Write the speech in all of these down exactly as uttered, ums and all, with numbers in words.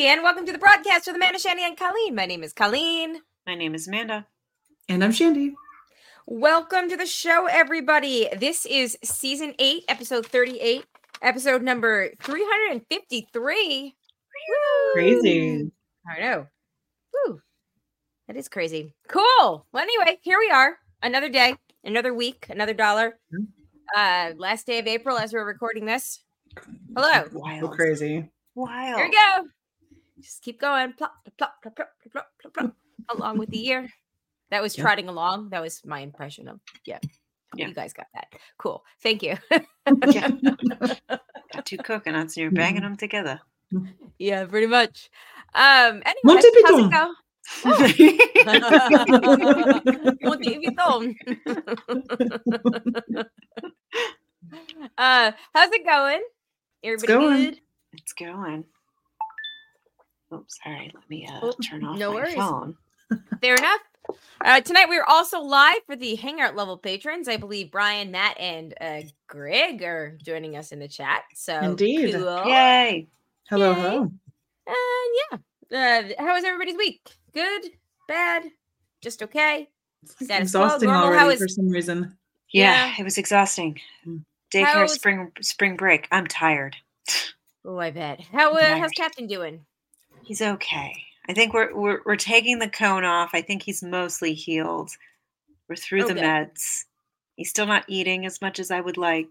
and welcome to the broadcast with Amanda, Shandy, and Colleen. My name is Colleen. My name is Amanda. And I'm Shandy. Welcome to the show, everybody. This is season eight, episode thirty-eight, episode number three hundred fifty-three. Woo! Crazy. I know. Woo. That is crazy. Cool. Well, anyway, here we are. Another day, another week, another dollar. Uh, last day of April as we're recording this. Hello. Wild. So crazy. Wild. Here we go. Just keep going. Plop, plop, plop, plop, plop, plop, plop, along with the year. That was Yeah. trotting along. That was my impression of, yeah. Yeah. You guys got that. Cool. Thank you. Yeah. Got two coconuts and you're banging them together. Yeah, pretty much. Um, anyway, Monty how's it Python. go? Monty Python. uh, how's it going? Everybody going. good? It's going. Oops, sorry. Let me uh, Oh, turn off no my worries. phone. Fair enough. Uh, tonight we're also live for the Hangout level patrons. I believe Brian, Matt, and uh, Greg are joining us in the chat. So Indeed. cool. Yay. Hello, Yay. hello. And yeah, uh, how was everybody's week? Good, bad, just okay. It's like Status quo, exhausting normal. already How is- for some reason. Yeah, Yeah. it was exhausting. Mm. Daycare, How's- spring spring break. I'm tired. Oh, I bet. How uh, Tired. how's Captain doing? He's okay. I think we're we're we're taking the cone off. I think he's mostly healed. We're through Oh, the good. meds. He's still not eating as much as I would like.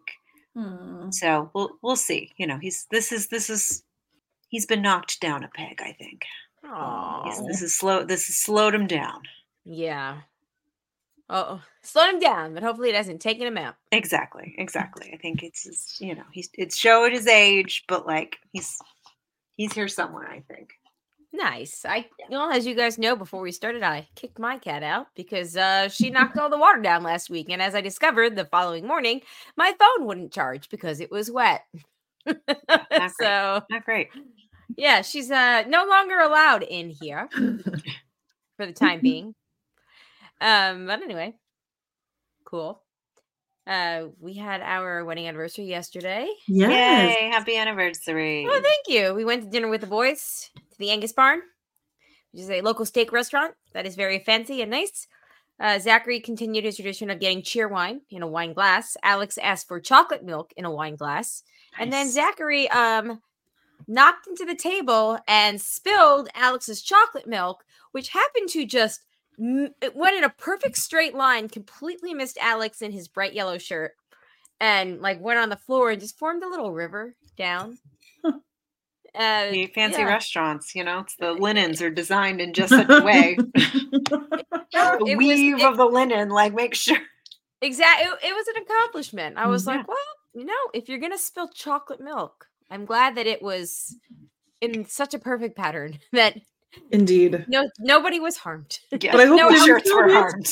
So we'll we'll see. You know, he's this is this is he's been knocked down a peg, I think. He's, Oh, this is slow this has slowed him down. yeah. Oh, slow him down, but hopefully it hasn't taken him out. Exactly, exactly. I think it's his, you know, he's it's showing his age, but like he's he's here somewhere, I think. Nice. I, well, as you guys know, before we started, I kicked my cat out because uh, she knocked all the water down last week. And as I discovered the following morning, my phone wouldn't charge because it was wet. great. So, Not great. yeah, she's uh, no longer allowed in here for the time being. Um, but anyway, cool. Uh, we had our wedding anniversary yesterday. Yes. Yay, happy anniversary. Oh, thank you. We went to dinner with the boys to the Angus Barn, which is a local steak restaurant that is very fancy and nice. Uh, Zachary continued his tradition of getting cheer wine in a wine glass. Alex asked for chocolate milk in a wine glass. And then Nice. Zachary um, knocked into the table and spilled Alex's chocolate milk, which happened to just, m- it went in a perfect straight line, completely missed Alex in his bright yellow shirt, and like went on the floor and just formed a little river down. Uh, The fancy yeah. restaurants, you know, it's the linens are designed in just such a way. No, The it was- weave it- of the linen, like make sure. Exactly. It, it was an accomplishment. I was Yeah. like, well, you know, if you're going to spill chocolate milk, I'm glad that it was in such a perfect pattern that Indeed. no nobody was harmed. Yeah, But I hope No, the I'm shirts were sure harmed.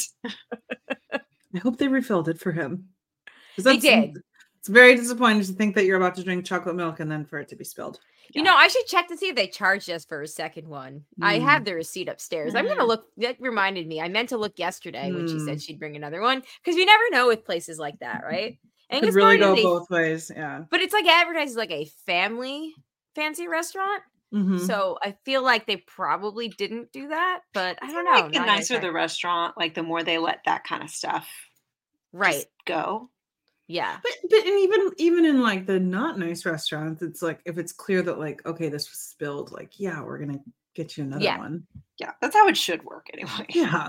I hope they refilled it for him. 'Cause They that's- did. It's very disappointing to think that you're about to drink chocolate milk and then for it to be spilled. You know, I should check to see if they charged us for a second one. I Mm. have the receipt upstairs. I'm going to Mhm. look. That reminded me. I meant to look yesterday when she said Mm. she'd bring another one because you never know with places like that, right? It Angus could really Barn go is a- both ways. Yeah. but it's like advertised as like a family fancy restaurant. Mhm. So I feel like they probably didn't do that, but I I don't feel know. like the Now I gotta nicer check. the restaurant, like the more they let that kind of stuff right? just go. Yeah, But but and even even in like the not nice restaurants, it's like if it's clear that like okay, this was spilled, like yeah, we're gonna get you another Yeah. one. Yeah, that's how it should work anyway. Yeah.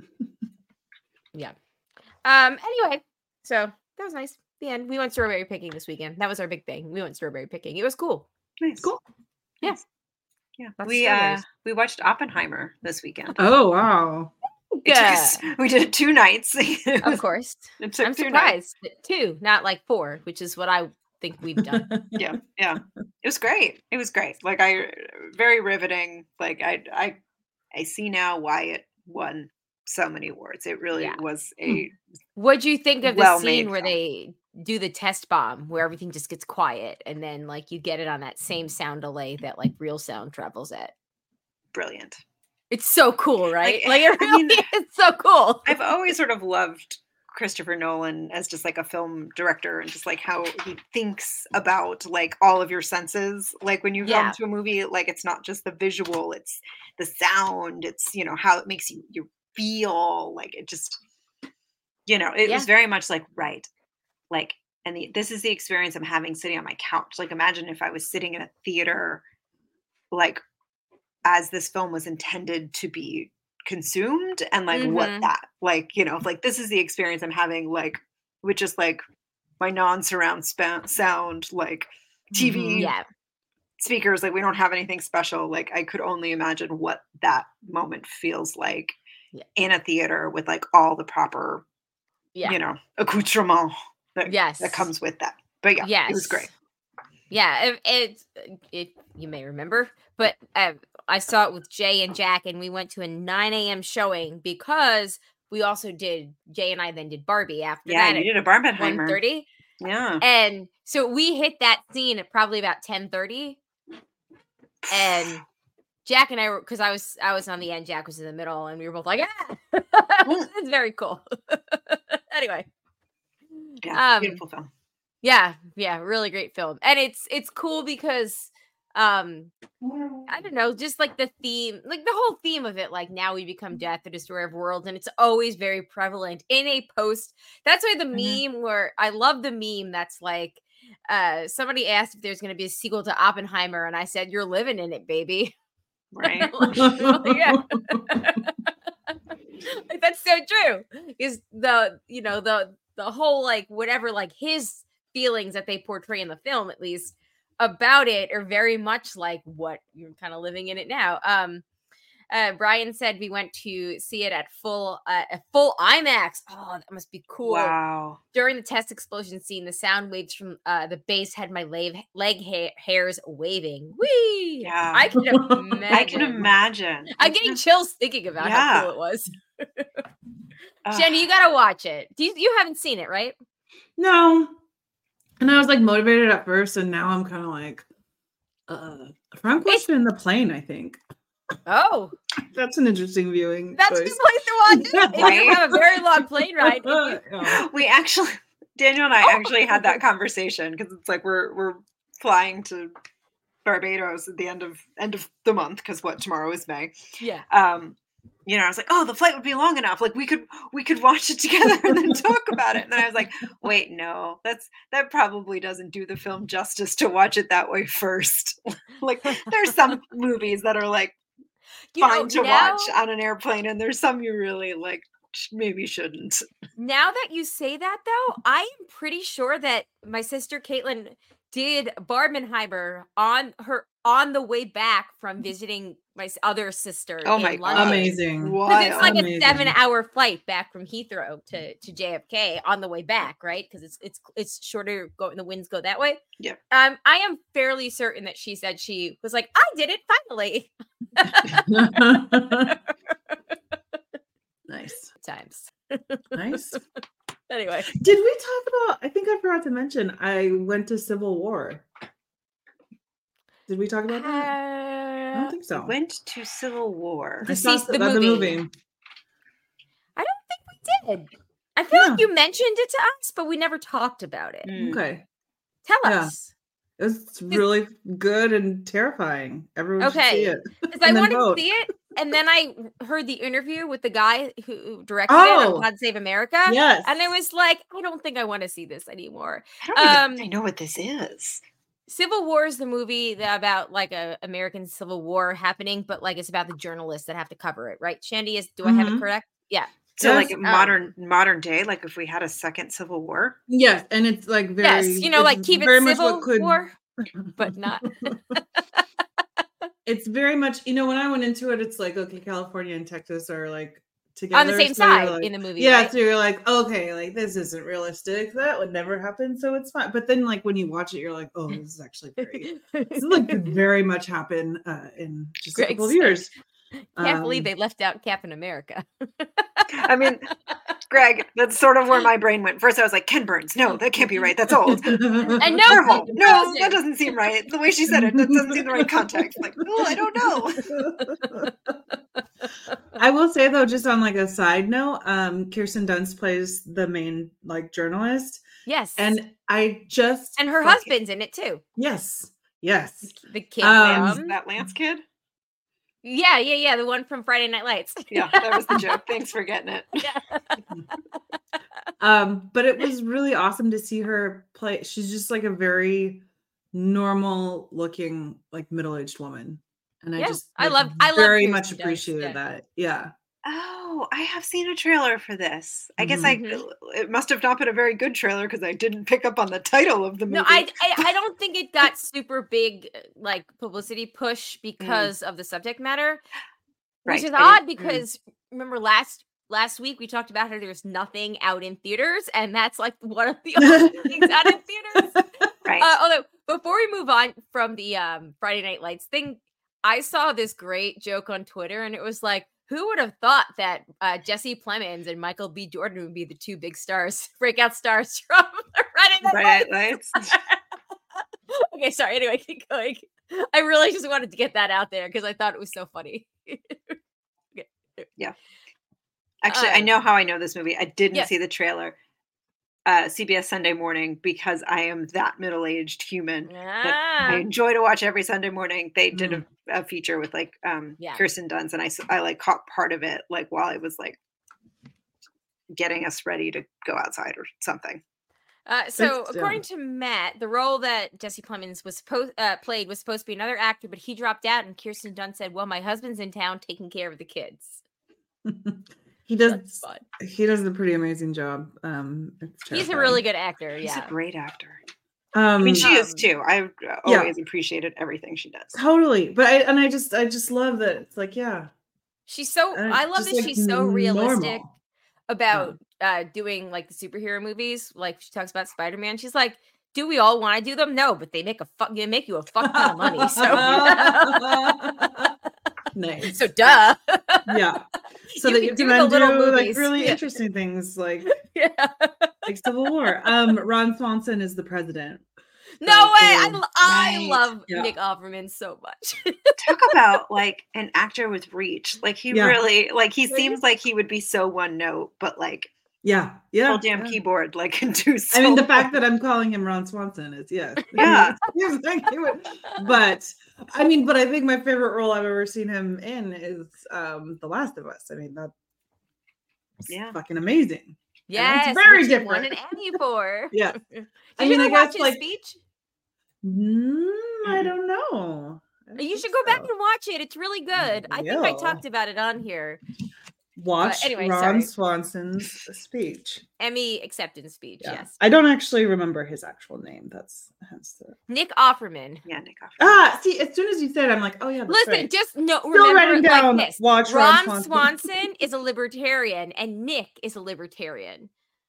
yeah. Um. Anyway, so that was nice. The end. We went strawberry picking this weekend. That was our big thing. We went strawberry picking. It was cool. Nice. Cool. Yeah. Nice. Yeah. Lots of We uh strawberries. we watched Oppenheimer this weekend. Oh wow. It took us- we did it two nights. It Of was- course. it took I'm two nights. surprised. that Two, not like four, which is what I think we've done. Yeah, yeah. It was great. It was great. Like I very riveting. Like I I I see now why it won so many awards. It really Yeah. was a What'd you think of the Well-made scene where film. they do the test bomb, where everything just gets quiet, and then like you get it on that same sound delay that like real sound travels at? brilliant. It's so cool, right? Like, Like, it I really mean, is so cool. I've always sort of loved Christopher Nolan as just like a film director and just like how he thinks about like all of your senses. Like when you Yeah. come to a movie, like it's not just the visual, it's the sound, it's, you know, how it makes you, you feel like it just, you know, it Yeah. was very much like, right. Like, and the, this is the experience I'm having sitting on my couch. Like, imagine if I was sitting in a theater, like as this film was intended to be consumed and like what Mhm. that like, you know, like this is the experience I'm having like with just like my non-surround spa- sound like T V Mhm. Yeah. speakers. Like we don't have anything special. Like I could only imagine what that moment feels like Yeah. in a theater with like all the proper Yeah. you know accoutrement that, Yes. that comes with that. But yeah, Yes. it was great. Yeah, it, it, it you may remember, but uh, I saw it with Jay and Jack, and we went to a nine a.m. showing because we also did, Jay and I then did Barbie after Yeah, that you at did a one Barbenheimer. thirty. Yeah. And so we hit that scene at probably about ten thirty. And Jack and I were, because I was I was on the end, Jack was in the middle, and we were both like, ah, it's very cool. Anyway. Yeah, Um, beautiful film. Yeah, yeah, really great film. And it's it's cool because um I don't know, just like the theme, like the whole theme of it, like now we become death, the destroyer of worlds, and it's always very prevalent in a post. That's why the Mhm. meme where I love the meme that's like uh somebody asked if there's going to be a sequel to Oppenheimer, and I said, "You're living in it, baby." Right. Yeah. Like, that's so true. Is the you know the the whole like whatever like his feelings that they portray in the film, at least about it, are very much like what you're kind of living in it now. Um, uh, Brian said we went to see it at full uh, at full IMAX. Oh, that must be cool. Wow. During the test explosion scene, the sound waves from uh, the bass had my leg leg ha- hairs waving. Whee! Yeah. I can imagine. I can imagine. I'm getting chills thinking about how Yeah. cool it was. Ugh. Shandy, you gotta watch it. Do you, you haven't seen it, right? No. And I was like motivated at first, and now I'm kind of like, uh, Frank It's- watched it in the plane, I think. Oh, That's an interesting viewing. that's a choice. good place to watch it. If Right? you have a very long plane ride. If you- Yeah. We actually, Daniel and I Oh. actually had that conversation because it's like we're we're flying to Barbados at the end of end of the month because what tomorrow is May. yeah. Um, you know, I was like, oh, the flight would be long enough. Like we could we could watch it together and then talk about it. And then I was like, wait, no, that's that probably doesn't do the film justice to watch it that way first. Like there's some movies that are like You fine know, to now, watch on an airplane, and there's some you really like sh- maybe shouldn't. now that you say that, though, I am pretty sure that my sister Caitlin did Barbenheimer on her on the way back from visiting my s- other sister Oh in my God. London. Amazing. 'Cause Wild. it's like Amazing. a seven-hour flight back from Heathrow to, to J F K on the way back, right? Because it's it's it's shorter. Go the winds go that way. Yeah. Um, I am fairly certain that she said she was like, "I did it finally." Nice. Times. Nice. Anyway, Did we talk about? I think I forgot to mention. I went to Civil War. Did we talk about that? I uh, don't think so. Went to Civil War. To I see saw the that- movie. I don't think we did. I feel Yeah. like you mentioned it to us, but we never talked about it. Mm. Okay. Tell Yeah. us. It was really good and terrifying. Everyone should see Okay. it. Because I And then wanted vote. to see it, and then I heard the interview with the guy who directed it Oh. on God Save America. Yes. And I was like, I don't think I want to see this anymore. I don't even Um, think I know what this is. Civil War is the movie that about like a American Civil War happening, but like it's about the journalists that have to cover it, right? Shandy, is do I have it Mhm. correct? Yeah. So Yes, like um, modern modern day, like if we had a second Civil War. Yes, and it's like very. Yes, you know, it's like keep it very much civil what could- war, but not. It's very much, you know, when I went into it, it's like, okay, California and Texas are like together On the same so you're side like- in the movie, Yeah, right? so you're like, okay, like this isn't realistic. That would never happen, so it's fine. But then, like when you watch it, you're like, oh, this is actually very. This is like could very much happen uh, in just a couple of Greg's- years. Can't believe Um, they left out Captain America. I mean, Greg, that's sort of where my brain went. First, I was like, Ken Burns. No, that can't be right. That's old. And no, Marvel. Steve No, Rosen. that doesn't seem right. The way she said it, that doesn't seem the right context. Like, oh, I don't know. I will say though, just on like a side note, um, Kirsten Dunst plays the main like journalist, Yes. and I just And her fucking- husband's in it too. Yes, yes. The kid Um, from That Lance kid? Yeah, yeah, yeah. The one from Friday Night Lights. Yeah, that was the joke. Thanks for getting it. Yeah. Um, but it was really awesome to see her play. She's just like a very normal looking, like middle-aged woman. And I Yeah, just I like, love- I love very Kirsten much Dunst, appreciated yeah. that. Yeah. Oh, I have seen a trailer for this. I guess I Mhm. it must have not been a very good trailer because I didn't pick up on the title of the movie. No, I, I I don't think it got super big uh, like publicity push because of the subject matter, Right, which is I odd didn't- mm. because remember last last week we talked about how there's nothing out in theaters, and that's like one of the only things out in theaters. right. Uh, although before we move on from the um, Friday Night Lights thing, I saw this great joke on Twitter, and it was like, who would have thought that uh, Jesse Plemons and Michael B. Jordan would be the two big stars, breakout stars from Friday Night Friday Lights? Night Lights. Okay, sorry. Anyway, keep going. I really just wanted to get that out there because I thought it was so funny. Actually, I Um, know how I know this movie. I didn't yes. see the trailer. Uh, C B S Sunday Morning because I am that middle-aged human. I Ah, enjoy to watch every Sunday morning. They did a, a feature with like um Yeah. Kirsten Dunst, and I s- I like caught part of it like while I was like getting us ready to go outside or something. uh, so It's, according yeah. to Matt, the role that Jesse Plemons was supposed uh, played was supposed to be another actor, but he dropped out, and Kirsten Dunst said, "Well, my husband's in town taking care of the kids." he does That's fun. he does a pretty amazing job. Um it's He's a terrifying. really good actor. She's Yeah. a great actor. um I mean, she is Um, too. I've uh, yeah. always appreciated everything she does. totally. But I and I just I just love that it's like, yeah. She's so. uh, I love just, that like, she's so realistic normal. about uh doing like the superhero movies. Like she talks about Spider-Man. She's like, "Do we all want to do them? No, but they make a fuck. They make you a fuck ton of money. So, Nice. so duh. Yeah. So You that can you do can the then do little like movies. really Yeah. interesting things like Yeah. like Civil War. Um, Ron Swanson is the president. No So, way. I, um, lo- I right. love Yeah. Nick Offerman so much. Talk about like an actor with reach. Like he Yeah. really like he Right? seems like he would be so one note, but like Yeah, yeah. full jam yeah. keyboard like can do so I mean, the fact much. that I'm calling him Ron Swanson is yes. Yeah. He's like, he would- but I mean, but I think my favorite role I've ever seen him in is um The Last of Us. I mean, that's Yeah. fucking amazing. Yes, very which he won different. an Annie for. Yeah. Did I you mean, ever I watch guess his like speech? mm, I Mhm. don't know. I don't You think should go back so. and watch it. It's really good. I think I will. talked about it on here. Watch anyway, Ron sorry. Swanson's speech. Emmy acceptance speech. Yeah. Yes. I don't actually remember his actual name. That's hence the Nick Offerman. Yeah, Nick Offerman. ah. See, as soon as you said, it, I'm like, oh yeah. That's Listen, right. just no. Still Remember writing it down. like this. Watch Ron, Ron Swanson. Swanson is a libertarian, and Nick is a libertarian.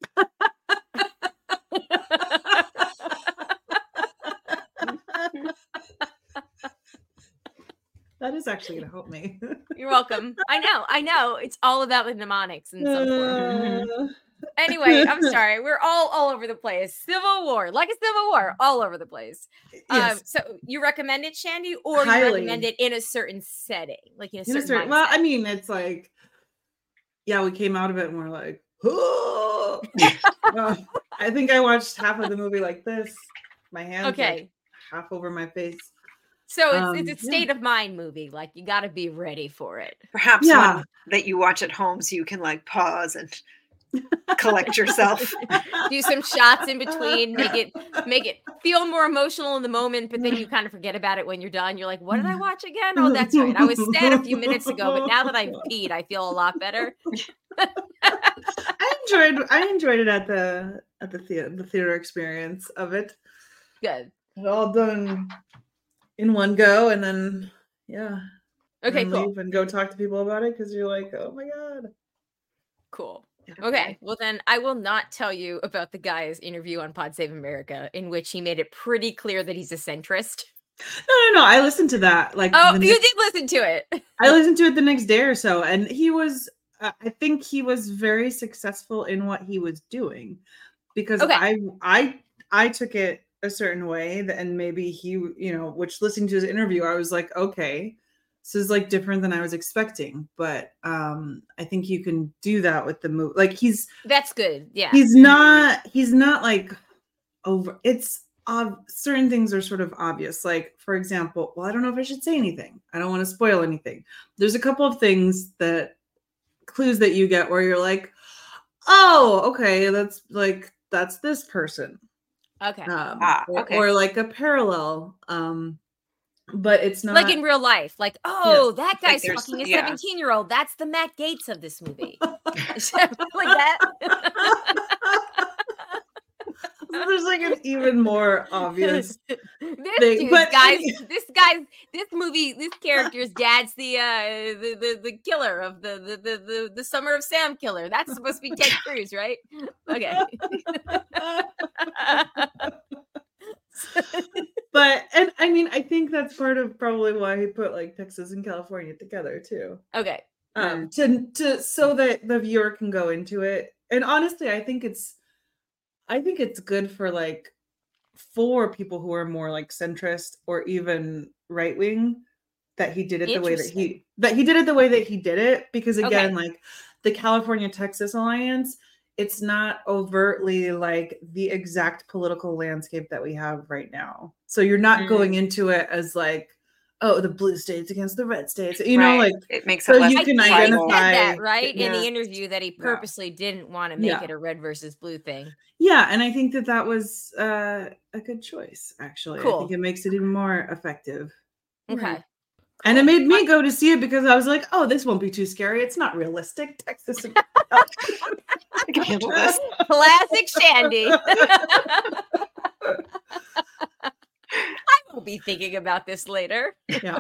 That is actually going to help me. You're welcome. I know. I know. It's all about the mnemonics in some form. Uh, Anyway, I'm sorry. We're all all over the place. Civil War, like a civil war, all over the place. Um, yes. so you recommend it, Shandy, or you Highly. recommend it in a certain setting, like in a In a certain, certain- well, mindset? I mean, it's like, yeah, we came out of it and we're like, oh. Uh, I think I watched half of the movie like this. My hands like, Okay. half over my face. So it's Um, it's a yeah. state of mind movie. Like you got to be ready for it. Perhaps Yeah. one that you watch at home so you can like pause and collect yourself. Do some shots in between, make it make it feel more emotional in the moment, but then you kind of forget about it when you're done. You're like, what did I watch again? Oh, that's right. I was sad a few minutes ago, but now that I've peed, I feel a lot better. I enjoyed. I enjoyed it at the at the theater, the theater experience of it. Good. It all done in one go, and then yeah. Okay, and cool. leave and go talk to people about it because you're like, oh my god. Cool. Okay, well then I will not tell you about the guy's interview on Pod Save America in which he made it pretty clear that he's a centrist. No, no, no. I listened to that. Like, Oh, the you next, did listen to it. I listened to it the next day or so, and he was. Uh, I think he was very successful in what he was doing, because Okay. I, I, I took it a certain way, that, and maybe he, you know, which listening to his interview, I was like, okay, this is like different than I was expecting. But um, I think you can do that with the movie. Like he's That's good. Yeah. he's not he's not like over. It's ob- certain things are sort of obvious. Like, for example, well, I don't know if I should say anything. I don't want to spoil anything. There's a couple of things that clues that you get where you're like, oh, okay, that's like that's this person. Okay. Um, Ah, or, okay. or like a parallel. Um, but it's not Like in real life. Like, oh, that Like guy's there's- fucking a yeah. seventeen-year-old. That's the Matt Gates of this movie. Like that. There's like an even more obvious this thing, dude, but guys, any- this guy's, this movie, this character's dad's the uh the the, the killer of the the, the the the Summer of Sam killer. That's supposed to be Ted Cruz, right? Okay. But and I mean, I think that's part of probably why he put like Texas and California together too. Okay. Um, to to so that the viewer can go into it. And honestly, I think it's I think it's good for like for people who are more like centrist or even right wing, that he did it the way that he Interesting. that he did it the way that he did it, because again, Okay. like the California Texas alliance, it's not overtly like the exact political landscape that we have right now. So you're not Mm. going into it as like, oh, the blue states against the red states, you know, Right. like It makes so it less you I can think he identify said that, right? In the yeah. interview, that he Yeah. purposely didn't want to make Yeah. it a red versus blue thing. Yeah, and I think that that was uh, a good choice, actually. I Cool. think it makes it even more effective. Okay. And it Cool. made me go to see it because I was like, oh, this won't be too scary. It's not realistic. Texas. and- I can handle this. Classic Shandy. I will be thinking about this later. Yeah.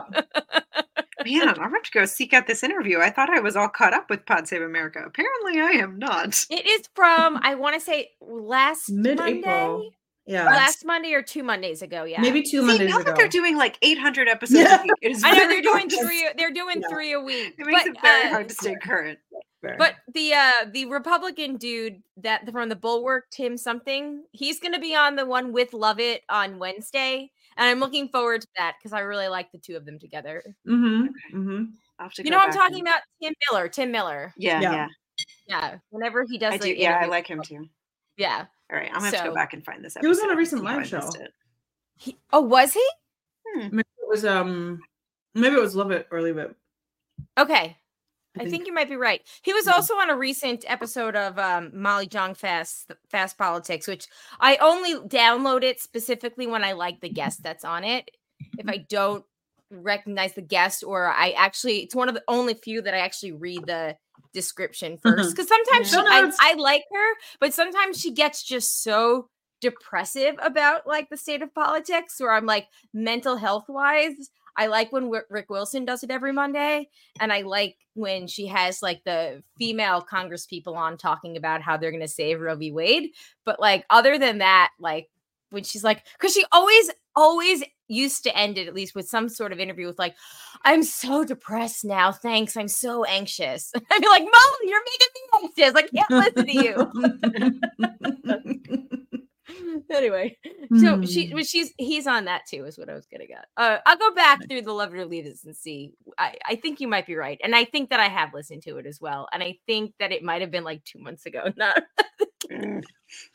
Man, I'm going to go seek out this interview. I thought I was all caught up with Pod Save America. Apparently, I am not. It is from, I want to say last Mid-April. Monday. Yeah. Last Monday or two Mondays ago. Yeah. Maybe two See, Mondays now ago. that they're doing like eight hundred episodes Yeah. a week, it is I know very they're doing hard to- three. They're doing Yeah. three a week. It makes but, it very uh, hard to stay current. Fair. But the uh the Republican dude that from the Bulwark, Tim something, he's gonna be on the one with Lovett on Wednesday, and I'm looking forward to that because I really like the two of them together. Mm-hmm. Mm-hmm. I'll have to You go know what I'm back talking and- about? Tim Miller. Tim Miller. Yeah, Yeah. yeah. Yeah. Whenever he does I do. like Yeah, I interviews- like him too. Yeah. All right, I'm gonna have to So- go back and find this episode. He was on a and recent see how live I missed show. it. He, oh, was he? Maybe it was um maybe it was Love It or Leave It. Okay. I I think- think you might be right. He was Yeah. also on a recent episode of um, Molly Jong Fast Fast Politics, which I only download it specifically when I like the guest that's on it. If I don't recognize the guest, or I actually, it's one of the only few that I actually read the description first. Because sometimes she, Show I, notes. I like her, but sometimes she gets just so depressive about like the state of politics, where I'm like, mental health wise, I like when Wi- Rick Wilson does it every Monday, and I like when she has like the female Congress people on talking about how they're going to save Roe v. Wade. But like, other than that, like when she's like, because she always, always used to end it at least with some sort of interview with like, I'm so depressed now. Thanks. I'm so anxious. I'd be like, Molly, you're making me anxious. I can't listen to you. Anyway, so she, Hmm. but she's, he's on that too, is what I was getting at. Uh, I'll go back through the Love It or Leave It and see. I, I think you might be right, and I think that I have listened to it as well, and I think that it might have been like two months ago, not Mm,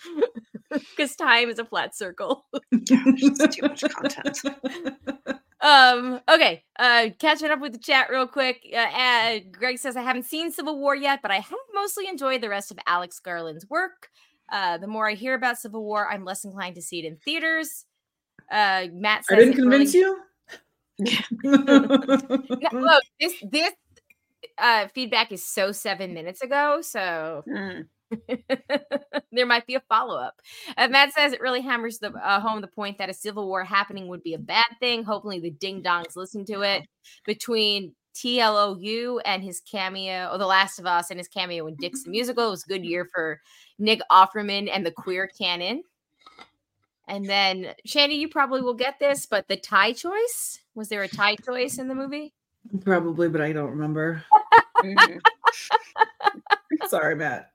because time is a flat circle. yeah, there's just too much content. Um. Okay. Uh. Catching up with the chat real quick. Uh, uh, Greg says I haven't seen Civil War yet, but I have mostly enjoyed the rest of Alex Garland's work. Uh. The more I hear about Civil War, I'm less inclined to see it in theaters. Uh. Matt I says didn't it convince really- you. No, look, this this uh feedback is so seven minutes ago, so Mm. there might be a follow-up. Uh, Matt says it really hammers the uh, home the point that a civil war happening would be a bad thing. Hopefully the ding-dongs listen to it. Between T L O U and his cameo, or The Last of Us and his cameo in Dix the Musical, it was a good year for Nick Offerman and the queer canon. And then Shandy, you probably will get this, but the tie choice, was there a tie choice in the movie? Probably, but I don't remember. Mhm. Sorry, Matt.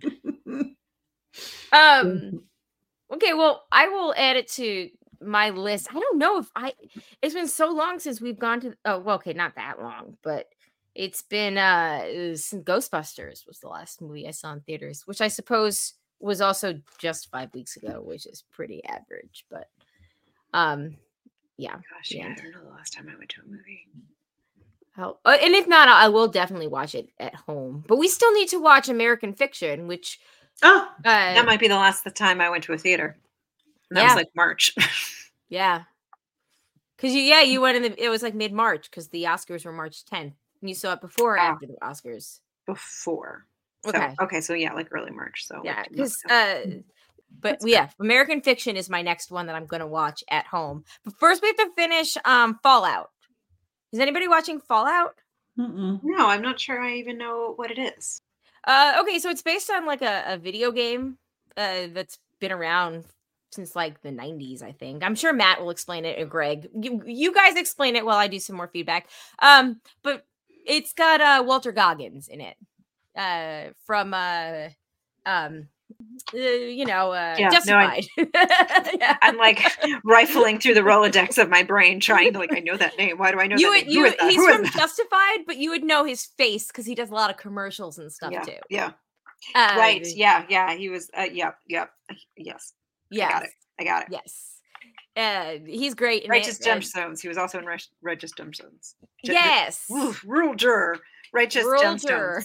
Um okay, well, I will add it to my list. I don't know if I it's been so long since we've gone to oh well, okay, not that long, but it's been uh it was- Ghostbusters was the last movie I saw in theaters, which I suppose was also just five weeks ago, which is pretty average, but um yeah. Gosh, yeah, I don't know the last time I went to a movie. Oh, uh, and if not, I I will definitely watch it at home. But we still need to watch American Fiction, which Oh, uh, That might be the last time I went to a theater. And that Yeah. was like March. yeah, because you yeah you went in the it was like mid March because the Oscars were March tenth, and you saw it before or Ah. after the Oscars. Before. So, Okay. okay, so yeah, like early March. So Yeah, like two months because ago. uh, but That's yeah, American Fiction is my next one that I'm gonna watch at home. But first, we have to finish um Fallout. Is anybody watching Fallout? mm-mm. No, I'm not sure I even know what it is. Uh, okay, so it's based on like a, a video game uh, that's been around since like the nineties, I think. I'm sure Matt will explain it, or Greg. You, you guys explain it while I do some more feedback. Um, but it's got uh, Walter Goggins in it uh, from uh, um, uh, you know, uh, Yeah, no, I- Justified. yeah. I'm like rifling through the Rolodex of my brain, trying to like, I know that name. Why do I know You that would, name? you, Who is that? he's Who is from that? Justified, but you would know his face because he does a lot of commercials and stuff Yeah, too. yeah, Uh, right. Yeah, yeah. He was. Uh, yep, yep. Yes, Yes. I got it. I got it. Yes. Uh, he's great in Righteous it. uh, Gemstones. He was also in Ri- Righteous Gemstones. Ge- Yes. Oof, Rule Juror. Righteous Rural Gemstones. juror.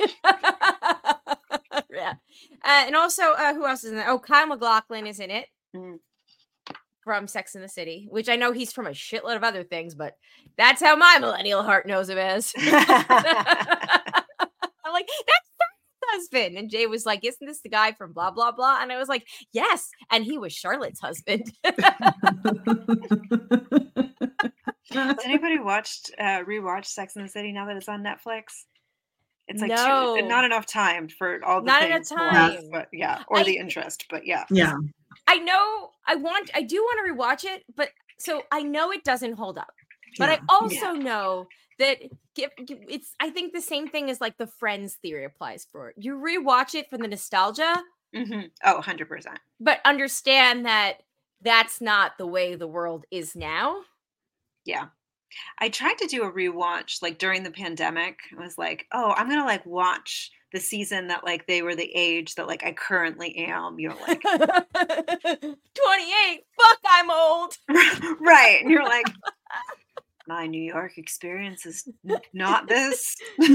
yeah. Uh, and also, uh, who else is in it? Oh, Kyle MacLachlan is in it Mm. from Sex and the City, which I know he's from a shitload of other things, but that's how my millennial heart knows him as. I'm like, that's Charlotte's husband. And Jay was like, isn't this the guy from blah, blah, blah? And I was like, yes. And he was Charlotte's husband. Has anybody watched, uh, rewatched Sex and the City now that it's on Netflix? It's like No. too, not enough time for all the Not enough things to watch, time. but yeah, or I- the interest, but yeah. Yeah. I know I want, I do want to rewatch it, but so I know it doesn't hold up. But Yeah. I also know that give, give- it's, I think the same thing as like the Friends theory applies for it. You rewatch it for the nostalgia, Mm-hmm. Oh, one hundred percent. but understand that that's not the way the world is now. Yeah. I tried to do a rewatch like during the pandemic. I was like, oh, I'm gonna like watch the season that like they were the age that like I currently am, you know, like twenty-eight, fuck, I'm old. right. And you're like, my New York experience is n- not this.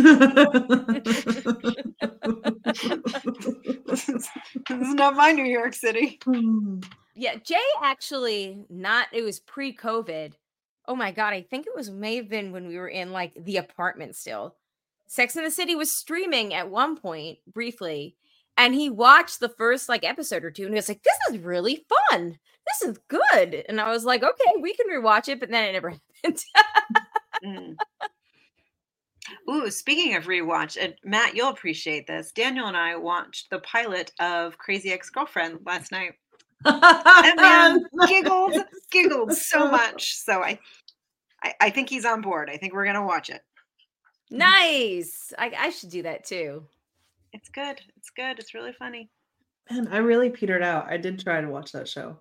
This is, this is not my New York City. Yeah, Jay actually not, it was pre-COVID. Oh my God, I think it was may have been when we were in like the apartment still. Sex and the City was streaming at one point briefly, and he watched the first like episode or two and he was like, this is really fun. This is good. And I was like, okay, we can rewatch it, but then it never happened. Mm. Ooh, speaking of rewatch, and Matt, you'll appreciate this. Daniel and I watched the pilot of Crazy Ex-Girlfriend last night. And man, giggled, giggled so much. So I, I, I think he's on board. I think we're gonna watch it. Nice. I, I should do that too. It's good. It's good. It's really funny. Man, I really petered out. I did try to watch that show.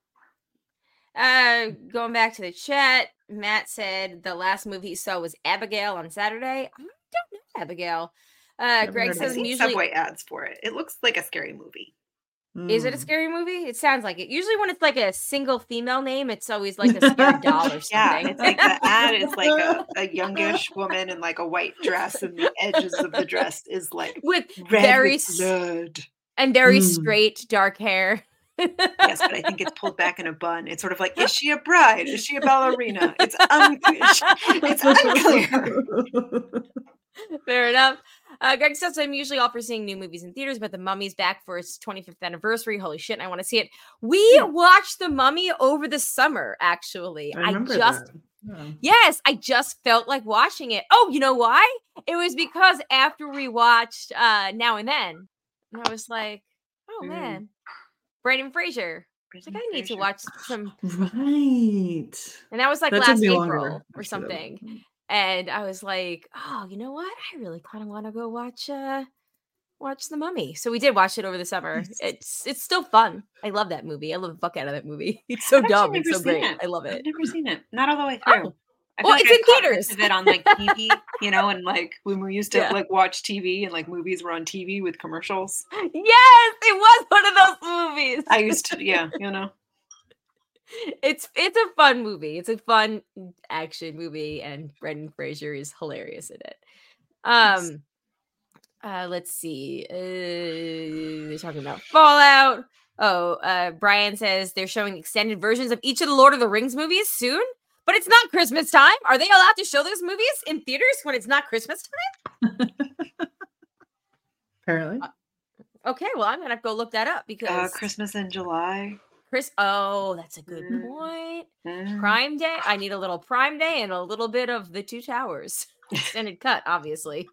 Uh, going back to the chat, Matt said the last movie he saw was Abigail on Saturday. I don't know Abigail. Uh, Never Greg heard of I've says seen usually Subway ads for it. It looks like a scary movie. is it a Mm. scary movie? It sounds like it. Usually when it's like a single female name, it's always like a scary doll or something. Yeah, it's like the ad is like a, a youngish woman in like a white dress, and the edges of the dress is like with red very with s- blood. and very Mm. straight dark hair. Yes, but I think it's pulled back in a bun. It's sort of like, is she a bride? Is she a ballerina? It's unclear. It's unclear. Fair enough. Uh, Greg says I'm usually all for seeing new movies in theaters, but The Mummy's back for its twenty-fifth anniversary. Holy shit, and I want to see it. We watched The Mummy over the summer, actually. I I, remember just that. Yeah. Yes, I just felt like watching it. Oh, you know why? It was because after we watched uh Now and Then, and I was like, oh Mm. man, Brandon Fraser I was like, I need to watch some. Right. And that was like That took last me April longer, or actually, though. something. And I was like, oh, you know what? I really kind of want to go watch uh watch The Mummy. So we did watch it over the summer. Nice. It's it's still fun. I love that movie. I love the fuck out of that movie. It's so I've actually dumb. It's never so seen great. it. I love I've it. never seen it. Not all the way through. Oh, I feel well, like it's I've in caught theaters. bits of it on like T V, you know, and like when we used to Yeah. like watch T V and like movies were on T V with commercials. Yes, it was one of those movies. I used to, yeah, you know. It's it's a fun movie. It's a fun action movie, and Brendan Fraser is hilarious in it. Um, uh, let's see. Uh, they're talking about Fallout. Oh, uh, Brian says they're showing extended versions of each of the Lord of the Rings movies soon, but it's not Christmas time. Are they allowed to show those movies in theaters when it's not Christmas time? Apparently. Okay, well, I'm gonna have to go look that up because Uh, Christmas in July. Chris. Oh, that's a good Mm. point. Mm. Prime Day. I need a little Prime Day and a little bit of the Two Towers extended cut, obviously.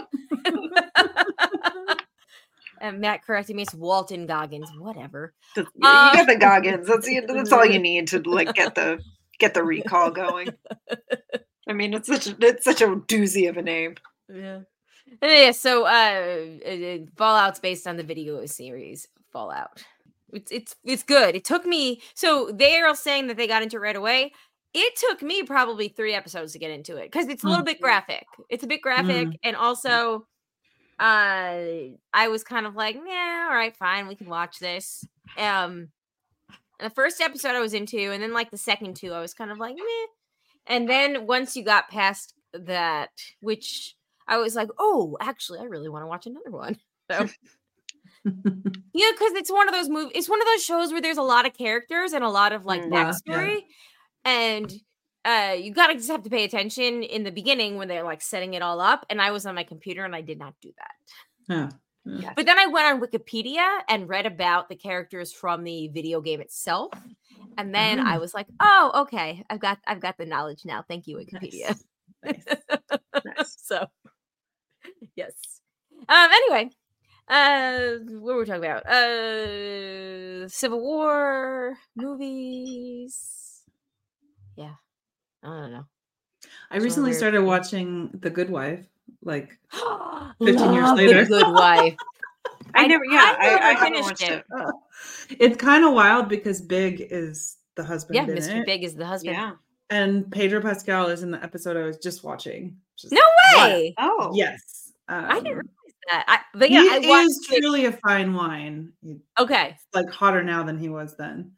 And Matt corrected me. It's Walton Goggins. Whatever. You Uh, got the Goggins. That's that's all you need to like get the get the recall going. I mean, it's such a, it's such a doozy of a name. Yeah. Yeah. So, uh, uh, Fallout's based on the video series Fallout. It's it's it's good. It took me. So they are saying that they got into it right away. It took me probably three episodes to get into it because it's a little Mm. bit graphic. It's a bit graphic, Mm. and also, uh, I was kind of like, yeah, all right, fine, we can watch this. Um, and the first episode I was into, and then like the second two, I was kind of like, meh. And then once you got past that, which I was like, oh, actually, I really want to watch another one. So. Yeah, because it's one of those movies. It's one of those shows where there's a lot of characters and a lot of like Mm. Yeah, backstory, and uh, you gotta just have to pay attention in the beginning when they're like setting it all up. And I was on my computer and I did not do that. Yeah. Yeah. But then I went on Wikipedia and read about the characters from the video game itself, and then I Oh. was like, oh, okay, I've got I've got the knowledge now. Thank you, Wikipedia. Nice. Nice. So, yes. Um. Anyway, uh, what were we talking about? Uh, Civil War movies. Yeah, I don't know. I recently weird. started watching The Good Wife. Like, fifteen years later. Good Wife. I I- never, yeah, I I, never I haven't finished watched it. it. it's kind of wild because Big is the husband Yeah, in Mister it, Big is the husband. Yeah. and Pedro Pascal is in the episode I was just watching. Just- No way. Oh. Yes. I didn't Um, realize that. I, but yeah, he I is watched it. truly a fine wine. He's Okay. like hotter now than he was then.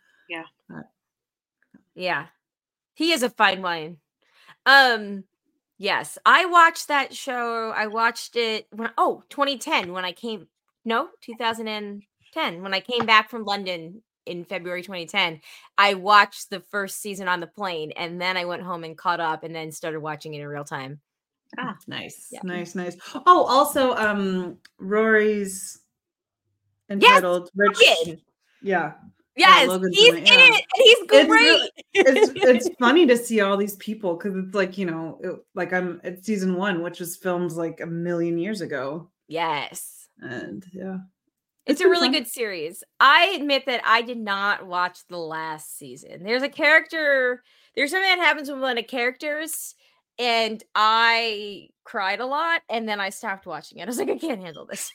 Yeah. He is a fine wine. Um, yes. I watched that show. I watched it when oh, twenty ten when I came no, two thousand ten when I came back from London in February twenty ten. I watched the first season on the plane and then I went home and caught up and then started watching it in real time. Ah. Nice, Yeah. nice, nice. Oh, also, um, Rory's entitled Rich. Logan. Yeah, Yes, Logan's he's in in it, yeah. it and he's It's great. really- it's it's funny to see all these people because it's like, you know, it, like I'm at season one, which was filmed like a million years ago, Yes. and yeah, It's a been really fun. good series. I admit that I did not watch the last season. There's a character, there's something that happens with one of the characters, and I cried a lot, and then I stopped watching it. I was like, I can't handle this.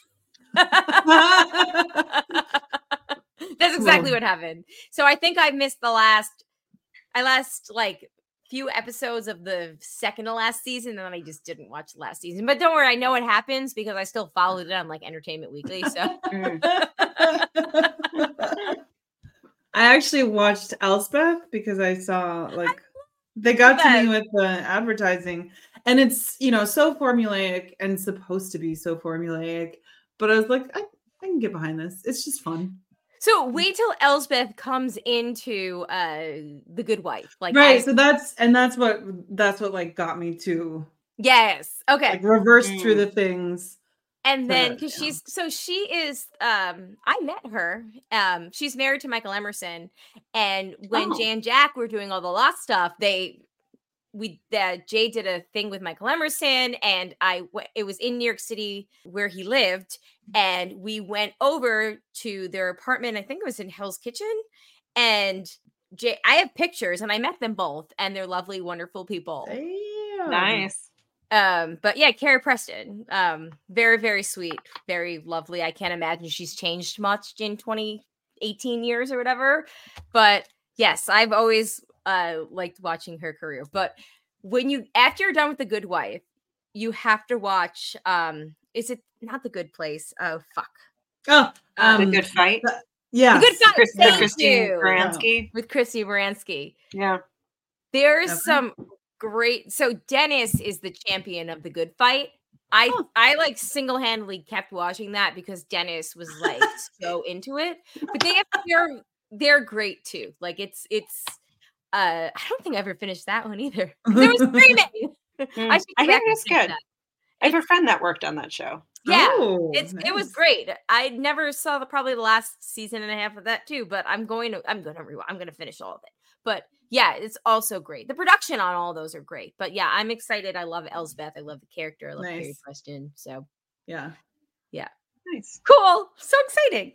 That's exactly Well. what happened. So I think I missed the last, I last like few episodes of the second to last season, and then I just didn't watch the last season. But don't worry, I know what happens because I still followed it on like Entertainment Weekly. So Mm. I actually watched Elspeth because I saw like they got to me with the advertising, and it's, you know, so formulaic and supposed to be so formulaic, but I was like, I, I can get behind this. It's just fun. So wait till Elsbeth comes into uh The Good Wife. Like Right. as- So that's and that's what that's what like got me to yes. Okay. like reverse through Mm. the things. And then but, because yeah. she's so she is um I met her. Um she's married to Michael Emerson. And when Oh. Jan Jack were doing all the Lost stuff, they we that Jay did a thing with Michael Emerson, and I w- it was in New York City where he lived, and we went over to their apartment. I think it was in Hell's Kitchen, and Jay, I have pictures, and I met them both, and they're lovely, wonderful people. Damn. Nice. Um, but yeah, Carrie Preston, um, very, very sweet, very lovely. I can't imagine she's changed much in twenty, eighteen years or whatever. But yes, I've always uh liked watching her career. But when you after you're done with The Good Wife, you have to watch um is it not The Good Place? Oh fuck. Oh, um, The Good Fight. yeah. The Good Fight. Chris- Thank Christine you. Baranski. With Christy Baranski. Yeah. There's Okay. some great. So Dennis is the champion of The Good Fight. I Oh. I like single-handedly kept watching that because Dennis was like so into it. But they have they're they're great too. Like it's it's uh I don't think I ever finished that one either. 'Cause it was streaming. Mm. I should I go hear back and it's finish good. that. I have a friend that worked on that show. Yeah. Oh, It's it was nice. great. I never saw the probably the last season and a half of that too, but I'm going to I'm going to re- I'm going to finish all of it. But yeah, it's also great. The production on all those are great. But yeah, I'm excited. I love Elsbeth. I love the character. I love Carrie Nice. Preston. So Yeah. Nice. cool. So exciting.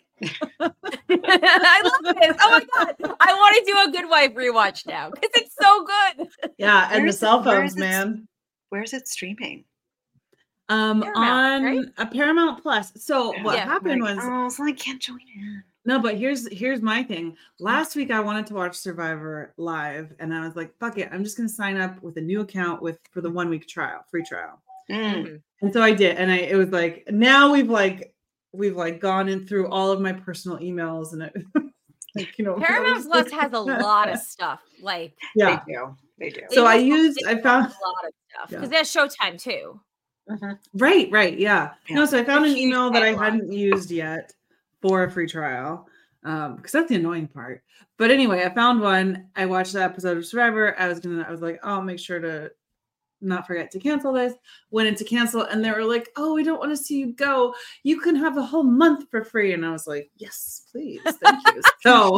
I love this. Oh my god. I want to do a Good Wife rewatch now because it's so good. Yeah, and the Where's- cell where phones, is it- man. Where's it streaming? Um, Paramount, on right? a Paramount Plus. So what Yeah. happened Like, was oh, so I can't join in. no, but here's here's my thing. Last week I wanted to watch Survivor live, and I was like, "Fuck it, I'm just gonna sign up with a new account with for the one week trial, free trial." Mm. Mhm. And so I did, and I it was like now we've like we've like gone in through all of my personal emails, and it, like you know Paramount Plus has a lot of stuff. Like yeah. They do. They do. So they I have- used they I have found a lot of stuff Yeah. because there's Showtime too. Mhm. right right yeah. Yeah. No, so I found A an huge email that I catalog. hadn't used yet for a free trial. Um, because that's the annoying part. But anyway, I found one. I watched the episode of Survivor. I was gonna, I was like, oh, I'll make sure to not forget to cancel this. Went into cancel, and they were like, oh, we don't want to see you go. You can have a whole month for free. And I was like, yes, please, thank you. So,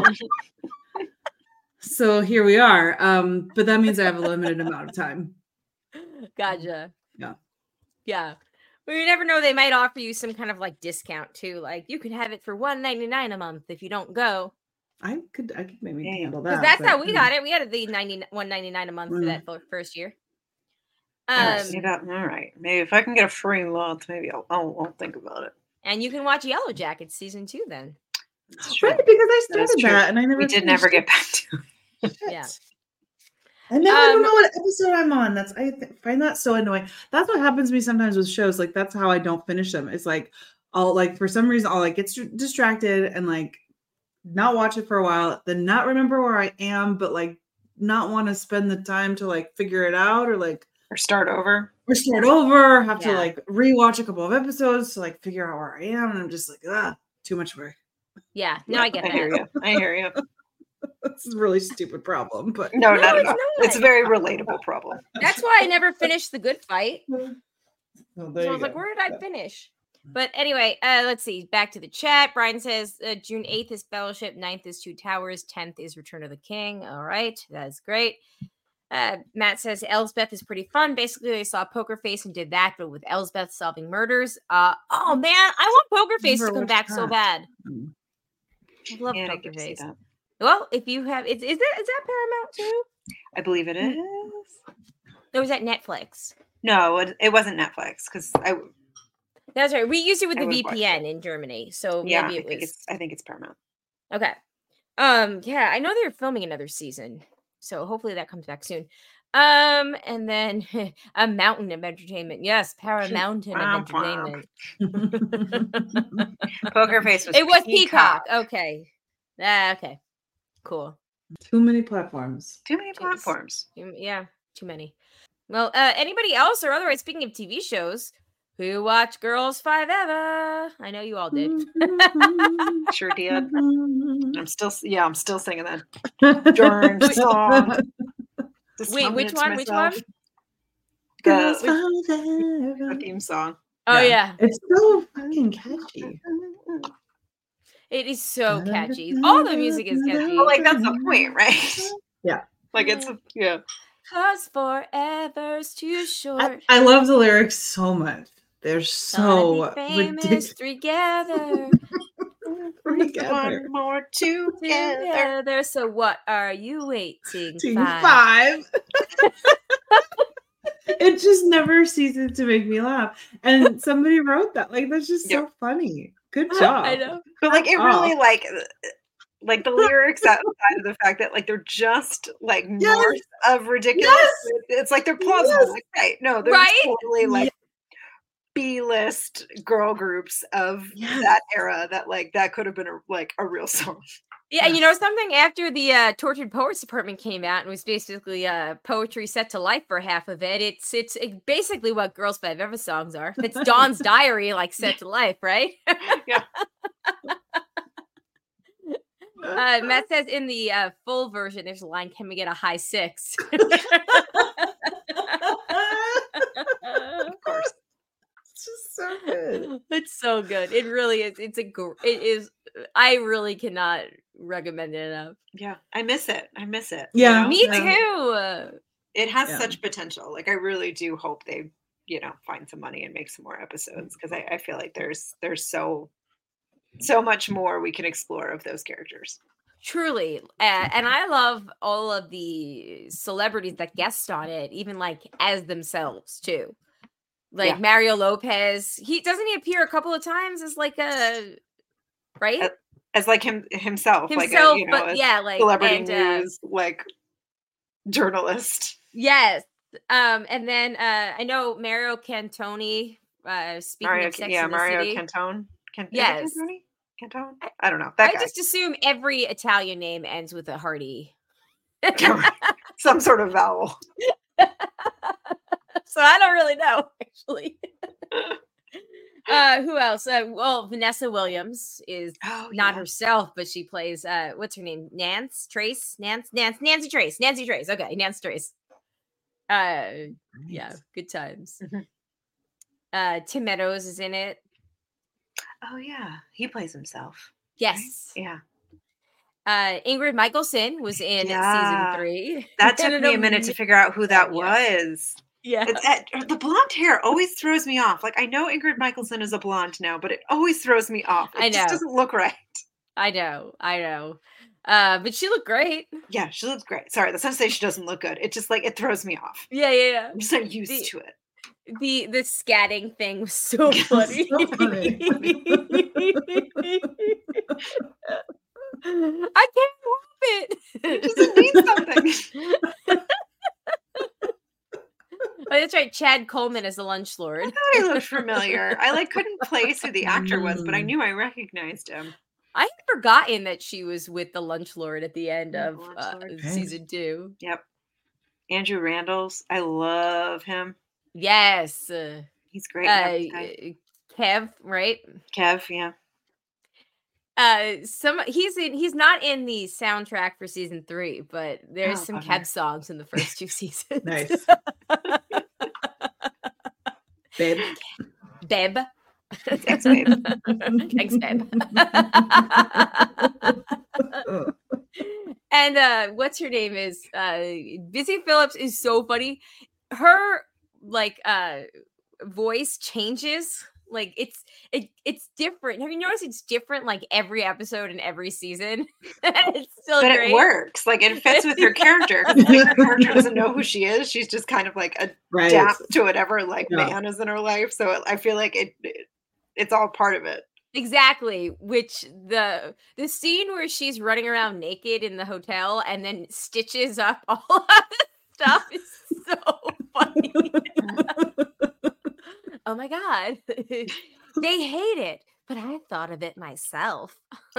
so here we are. Um, but that means I have a limited amount of time. Gotcha. Yeah. Yeah. But you never know, they might offer you some kind of like discount too. Like you could have it for one ninety-nine a month if you don't go. I could, I could maybe Yeah. handle that. Because that's but, how we mm. got it. We had the ninety one ninety-nine a month for Mm. that fir- first year. All Um right, maybe I- all right. Maybe if I can get a free month, maybe I'll, I'll, I'll think about it. and you can watch Yellow Jackets season two then. It's true. Right, because I That is started true. that and I never We did never finished get back to it. it. Yeah. And now I don't Um, know what episode I'm on. That's I th- find that so annoying. That's what happens to me sometimes with shows. Like that's how I don't finish them. It's like I'll like for some reason I'll like get st- distracted and like not watch it for a while, then not remember where I am, but like not want to spend the time to like figure it out or like Or start over. or start over. Have to Yeah. like rewatch a couple of episodes to like figure out where I am, and I'm just like ah, too much work. Yeah. No, I get I hear that. you. I hear you. This is a really stupid problem, but No, No, not at it's all. It's a not. very relatable problem. That's why I never finished The Good Fight. Well, So there I you was like, go. where did I Yeah. finish? But anyway, uh, let's see. Back to the chat. Brian says uh, June eighth is Fellowship, ninth is Two Towers, tenth is Return of the King. All right, that's great. Uh, Matt says Elsbeth is pretty fun. Basically, they saw Poker Face and did that, but with Elsbeth solving murders. Uh, oh man, I want Poker Face to Never come watched back so that. bad. Mm. I love Yeah, I Poker get to see Face. that. Well, if you have, is, is that is that Paramount too? I believe it is. Or was that Netflix? No, it, it wasn't Netflix because I That's right. We used it with I the would've watched V P N in Germany, so maybe yeah, I it think was it's I think it's Paramount. okay. Um, yeah, I know they're filming another season, so hopefully that comes back soon. Um, and then a mountain of entertainment. Yes, Paramount of Wow, wow. entertainment. Poker Face was It was Peacock. Peacock. Okay. Ah, okay. Cool. Too many platforms. Too many Jeez. platforms. Mm, Yeah, too many. Well, uh, anybody else or otherwise, speaking of T V shows, who watched Girls Five Ever? I know you all did. Sure did. I'm still yeah, I'm still singing that darn song. Just Wait, humming which it to one? Which myself. one? Girls The, Five the theme song. Oh Yeah. yeah. It's so fucking catchy. It is so catchy. All the music is catchy. Well, like that's the point, right? Yeah. Like it's a, yeah. Cause forever's too short. I, I love the lyrics so much. They're so Gonna be famous ridiculous. together. Together. One more together. Together. So what are you waiting? Team Five. five. It just never ceases to make me laugh. And somebody wrote that. Like, that's just so Yep. funny. Good job. I know. But like it Oh. really like like the lyrics outside of the fact that like they're just like Yes. more of ridiculous. Yes. It's like they're plausible. Yes. Like, right. No, they're Right? totally like B-list girl groups of Yes. that era that like that could have been a, like a real song. Yeah, you know something? After the uh, Tortured Poets Department came out and was basically uh, poetry set to life for half of it, it's it's it basically what Girls Five Ever songs are. It's Dawn's Diary, like set to life, right? Yeah. Uh, Matt says in the uh, full version, there's a line, "Can we get a high six?" Of course. It's just so good. It's so good. It really is. It's a. Gr- it is. I really cannot recommend it enough. Yeah. I miss it. I miss it. Yeah. know? Me Like, too. It has Yeah. such potential. Like I really do hope they, you know, find some money and make some more episodes because I, I feel like there's there's so so much more we can explore of those characters. Truly. Uh, and I love all of the celebrities that guest on it, even like as themselves too. Like Yeah. Mario Lopez. He doesn't he appear a couple of times as like a right? Uh, As like him himself, like Himself, a you know but a yeah, like celebrity and, uh, news like journalist. yes. Um, and then uh I know Mario Cantone, uh speaking Mario, of Sex yeah, and the Mario City. Cantone. Can, Yes. Is it Cantone? Cantone? I don't know. That I guy. just assume every Italian name ends with a Hardy. Some sort of vowel. So I don't really know, actually. uh, who else? Uh, well, Vanessa Williams is Oh, not yeah. herself, but she plays uh, what's her name? Nance Trace, Nance, Nance, Nancy Trace, Nancy Trace. Okay, Nance Trace. Uh, yeah, good times. Mhm. Uh, Tim Meadows is in it. Oh yeah, he plays himself. Yes. Yeah, Uh, Ingrid Michaelson was in Yeah. season three. that And took an me a minute to figure out who that Oh, yeah. was. Yeah. It's, uh, the blonde hair always throws me off. Like I know Ingrid Michaelson is a blonde now, but it always throws me off. It I just know. doesn't look right. I know. I know. Uh, but she looked great. Yeah, she looks great. Sorry, that's not to say she doesn't look good. It just like it throws me off. Yeah, yeah, yeah. I'm just not used The- to it. The the scatting thing was so Yeah, funny. so funny. I can't help it. It doesn't mean something. Oh, that's right. Chad Coleman is the lunch I lord. thought he looked familiar. I like couldn't place who the actor was, but I Mm. knew I recognized him. I had forgotten that she was with the lunch lord at the end Yeah, of Lunch uh, Lord. season two. Yep. Andrew Randalls. I love him. Yes. Uh, He's great. in uh, that guy. Kev, right? Kev, yeah. Uh, some he's in. He's not in the soundtrack for season three, but there's Oh, some bummer. Kev songs in the first two seasons. Nice. Babe. Babe. Thanks, babe. Thanks, babe. Ugh. And uh what's her name is uh Busy Phillips is so funny. Her like uh voice changes. Like it's it it's different. Have you noticed it's different like every episode and every season? It's still But great. it works. Like it fits with her character. 'Cause, like, her character doesn't know who she is. She's just kind of like Right. adapt to whatever like Yeah. man is in her life. So I feel like it, it it's all part of it. Exactly, which the the scene where she's running around naked in the hotel and then stitches up all of the stuff is so funny. Oh my god. They hate it, but I thought of it myself.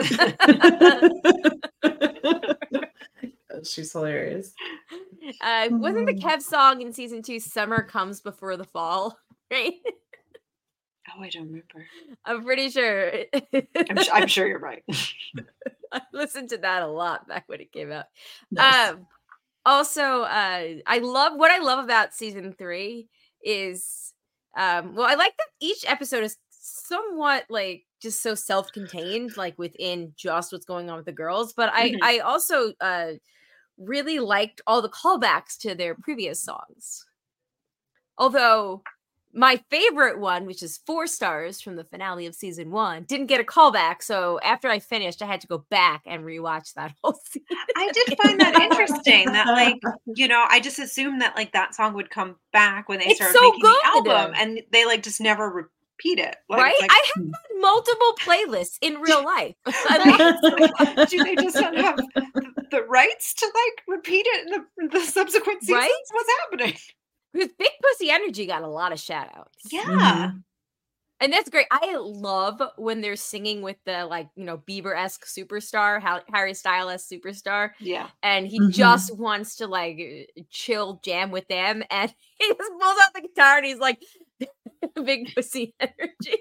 She's hilarious. Uh, wasn't the Mhm. Kev song in season two "Summer Comes Before the Fall"? Right? Oh, I don't remember. I'm pretty sure. I'm, su- I'm sure you're right. I listened to that a lot back when it came out. Nice. Um, also, uh, I love what I love about season three is, um, well, I like that each episode is somewhat like just so self-contained, like within just what's going on with the girls. But I, Mhm. I also uh really liked all the callbacks to their previous songs. Although my favorite one, which is Four Stars from the finale of season one, didn't get a callback. So after I finished, I had to go back and rewatch that whole scene. I did find that interesting that, like, you know, I just assumed that, like, that song would come back when they It's started so making good. the album, and they, like, just never repeat it. Like, Right? it's like, I have multiple playlists in real life. I love do they just not have the, the rights to, like, repeat it in the, the subsequent seasons? Right? What's happening? Because Big Pussy Energy got a lot of shout outs. Yeah. Mhm. And that's great. I love when they're singing with the, like, you know, Bieber-esque superstar, How- Harry Styles superstar. Yeah. And he Mhm. just wants to, like, chill jam with them. And he just pulls out the guitar and he's like, Big Pussy Energy.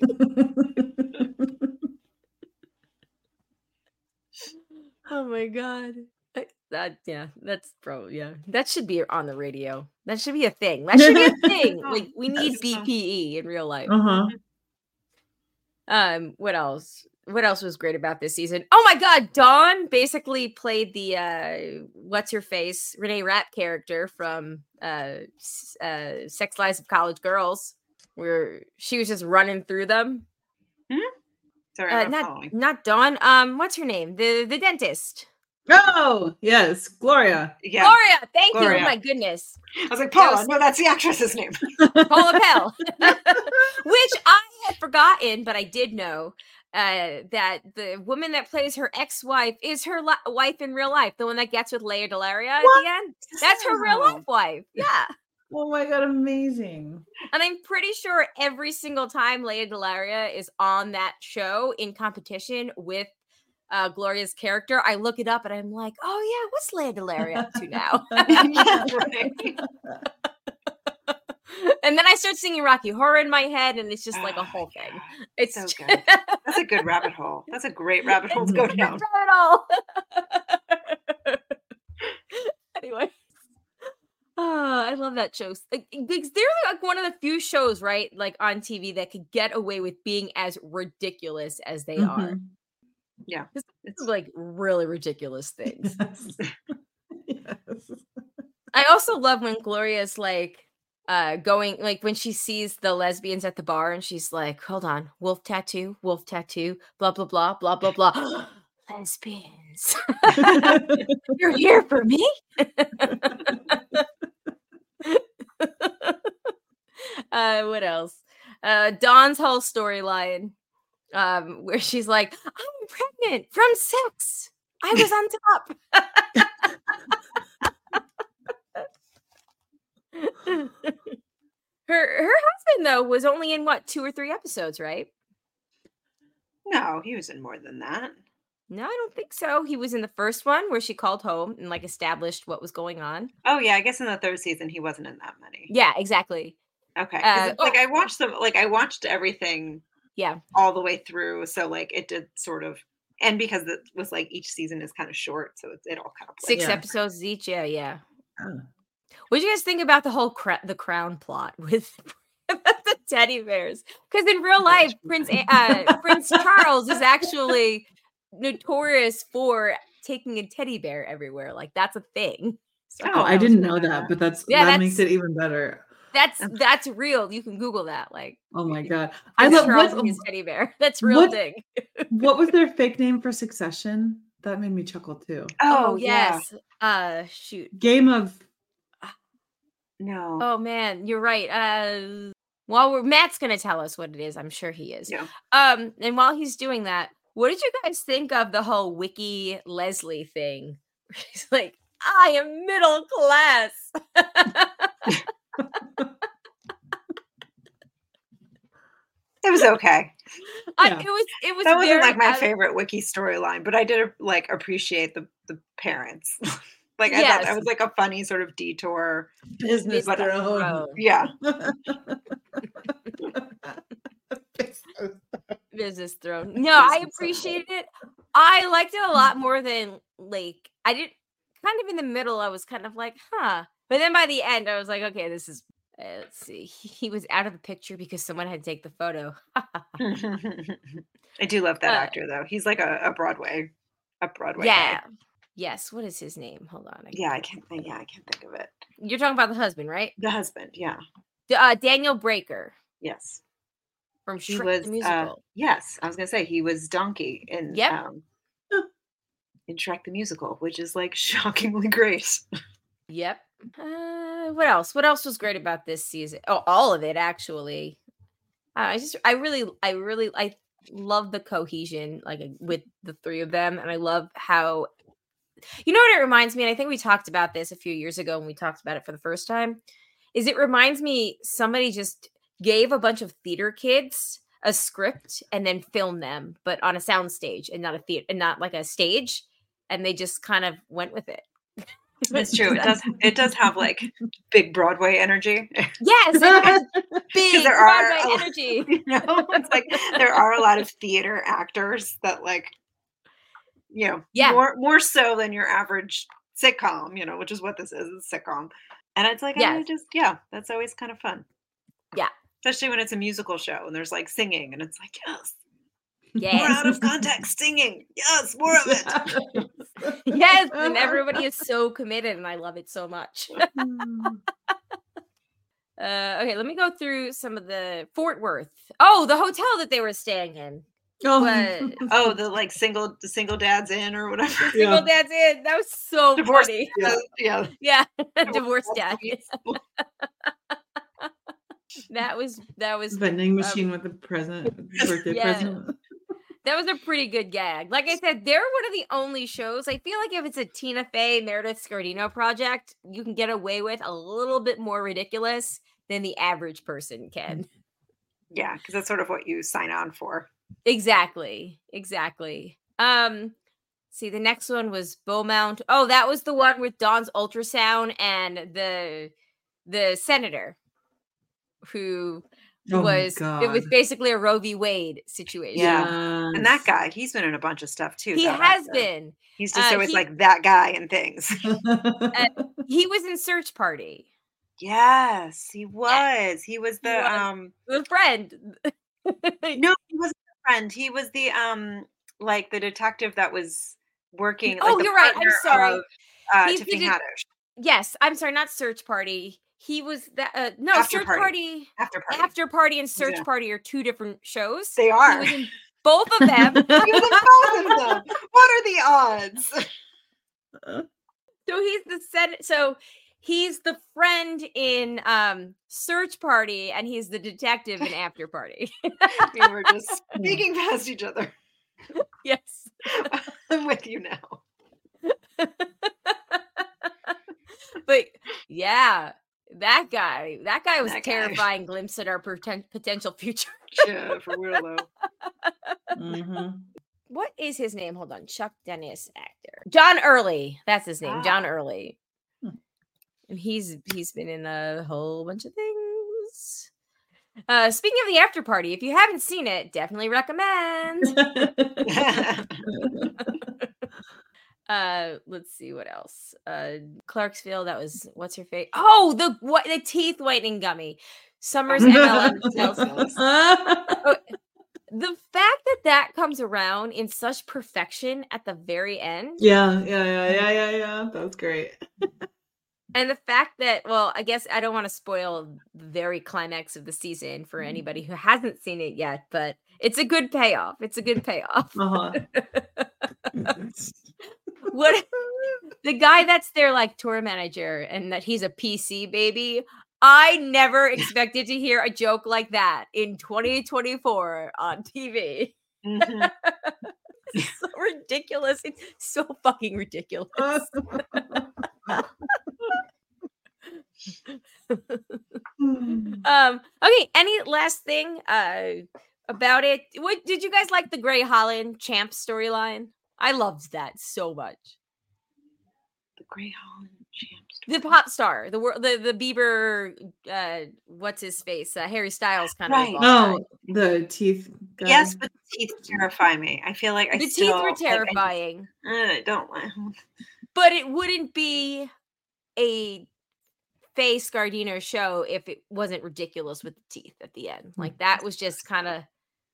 Oh my God. I- That, yeah, that's probably, yeah. That should be on the radio. That should be a thing. That should be a thing. Oh, Like, we need yes. B P E in real life. Uh-huh. Um, what else? What else was great about this season? Oh my God, Dawn basically played the uh, what's her face Renee Rapp character from uh, S- uh, Sex Lives of College Girls, where she was just running through them. Sorry, Uh, I'm not not following. not Dawn. Um, what's her name? The the dentist. Oh, yes, Gloria. Yeah. Gloria. Thank you. Gloria. Oh my goodness. I was like, That Paula, was- no, that's the actress's name. Paula Pell, which I had forgotten, but I did know uh, that the woman that plays her ex-wife is her li- wife in real life, the one that gets with Leia Delaria at What? the end. That's her real life wife. Yeah. Oh my God, amazing. And I'm pretty sure every single time Leia Delaria is on that show in competition with uh, Gloria's character, I look it up and I'm like, oh yeah, what's Leia Delaria up to now? Right. And then I start singing Rocky Horror in my head, and it's just like a Oh, whole thing. God. It's So just- good. That's a good rabbit hole. That's a great rabbit hole to go It's down. not at all. Anyway. Oh, I love that show. Like, because they're like one of the few shows, right, like on T V that could get away with being as ridiculous as they are. Mhm. Yeah. It's It's like really ridiculous things. Yes. Yes. I also love when Gloria's like uh going like when she sees the lesbians at the bar and she's like, hold on, wolf tattoo, wolf tattoo, blah blah blah, blah blah blah. Lesbians. You're here for me? uh what else? Uh Dawn's whole storyline, um, where she's like, I'm pregnant from sex. I was on top. her her husband though was only in what two or three episodes, right? no, he was in more than that. No, I don't think so. He was in the first one where she called home and like established what was going on. Oh yeah, I guess in the third season he wasn't in that many. Yeah, exactly. Okay. 'Cause Uh, it's like I watched them like I watched everything Yeah. all the way through. So like it did sort of and because it was like each season is kind of short, so it, it all kind of plays. Six Yeah. episodes each. Yeah, yeah. Oh. What do you guys think about the whole cra- the crown plot with the teddy bears? Because in real life, Prince A- uh, Prince Charles is actually notorious for taking a teddy bear everywhere. Like that's a thing. So Oh, Oh, I that was didn't good know to that, know. but that's Yeah, that makes that's- it even better. that's that's real. You can Google that. Like Oh my God. I Prince love Charles what, and his teddy bear. That's real what- thing. what was their fake name for Succession? That made me chuckle too. Oh, Oh, yeah. yes. Uh shoot. Game of No. Oh man, you're right. Uh while we're Matt's gonna tell us what it is, I'm sure he is. Yeah. Um, and while he's doing that, what did you guys think of the whole Wiki Leslie thing? She's like, I am middle class. It was okay. I, Yeah. it was it was That wasn't very like my out of- favorite wiki storyline, but I did like appreciate the the parents. Like I thought Yes. that was like a funny sort of detour. business But- throne. Bro, Yeah. business throne. No, I Business appreciated it. I liked it a lot more than like I did. Kind of in the middle, I was kind of like, huh. But then by the end, I was like, okay, this is. Uh, let's see. He was out of the picture because someone had to take the photo. I do love that Uh, actor though. He's like a, a Broadway, a Broadway Yeah. guy. Yes. What is his name? Hold on. I Yeah, I can't think. Yeah, I can't think of it. You're talking about the husband, right? The husband. Yeah. Uh, Daniel Breaker Yes. from He Shrek was. the Uh, musical. yes, I was gonna say he was Donkey in Yep. um in Shrek the musical, which is like shockingly great. Yep. Uh, what else? What else was great about this season? Oh, all of it actually. Uh, I just, I really, I really, I love the cohesion like uh, with the three of them, and I love how. You know what it reminds me, and I think we talked about this a few years ago when we talked about it for the first time. Is it reminds me somebody just gave a bunch of theater kids a script and then filmed them, but on a sound stage and not a theater and not like a stage, and they just kind of went with it. It's true. It does. It does have like big Broadway energy. Yes, it has big there are Broadway a- energy. You know, it's like there are a lot of theater actors that like, you know, Yeah. more more so than your average sitcom. You know, which is what this is, it's a sitcom. And it's like, I Yes. just, yeah, that's always kind of fun. Yeah. Especially when it's a musical show and there's like singing, and it's like, yes, more Yes. out of context singing. Yes, more of it. Yes, and everybody is so committed, and I love it so much. Uh, okay, let me go through some of the Fort Worth. Oh, the hotel that they were staying in. Oh. But Oh, the like single, the single dad's in or whatever. the single Yeah. dad's in. That was so Divorce. funny. Yeah, yeah. Yeah, Divorce divorce dad, dad. please. That was that was Vending machine with the present, birthday Yeah. present. that was a pretty good gag. Like I said, they're one of the only shows. I feel like if it's a Tina Fey, Meredith Scardino project, you can get away with a little bit more ridiculous than the average person can. Yeah, because that's sort of what you sign on for. Exactly. Exactly. Um, see, the next one was Beaumont. Oh, that was the one with Dawn's ultrasound and the the senator who Oh my was it was God. basically a Roe v. Wade situation. Yeah. And that guy, he's been in a bunch of stuff too. He that has actor. been. He's just Uh, always he- like that guy and things. He was in Search Party. Yes, he was. He was He the was. um The friend. no, he wasn't the friend. He was the um like the detective that was working. Oh, like, the you're right. I'm partner sorry. Of, uh, He's the Tiffany de- Haddish. Yes, I'm sorry, not Search Party. He was that uh, no After Search Party. Party. After party. After Party and Search Yeah. Party are two different shows. They He are. was in both of them. He was in both of them. What are the odds? So he's the sen- so he's the friend in um Search Party and he's the detective in After Party. We were just speaking past each other. Yes. I'm with you now. But yeah, that guy, that guy was That a guy. terrifying glimpse at our poten- potential future. Yeah, for real though. Mhm. What is his name? Hold on. Chuck Dennis actor. John Early. That's his name. John Ah. Early. Hmm. And he's he's been in a whole bunch of things. Uh speaking of the After Party, if you haven't seen it, definitely recommend. Uh let's see what else. Uh Clarksville, that was what's her face? Oh, the what the teeth whitening gummy. Summers M L M tells us. The fact that that comes around in such perfection at the very end, Yeah, yeah, yeah, yeah, yeah, yeah. That's great. and the fact that, well, I guess I don't want to spoil the very climax of the season for anybody who hasn't seen it yet, but it's a good payoff. It's a good payoff. Uh-huh. What the guy that's their like tour manager and that he's a P C baby. I never expected to hear a joke like that in twenty twenty-four on T V. Mhm. It's so ridiculous. It's so fucking ridiculous. um okay, any last thing uh about it? What did you guys like the Gray Holland champ storyline? I loved that so much. The Grey Holland champs. The pop star, the wor- the the Bieber, uh, what's his face, uh, Harry Styles kind of. Right. Oh, the teeth. Guy. Yes, but the teeth terrify me. I feel like I the still, teeth were like, I- terrifying, I don't like. but it wouldn't be a Faye Scardino show if it wasn't ridiculous with the teeth at the end. Like that was just kind of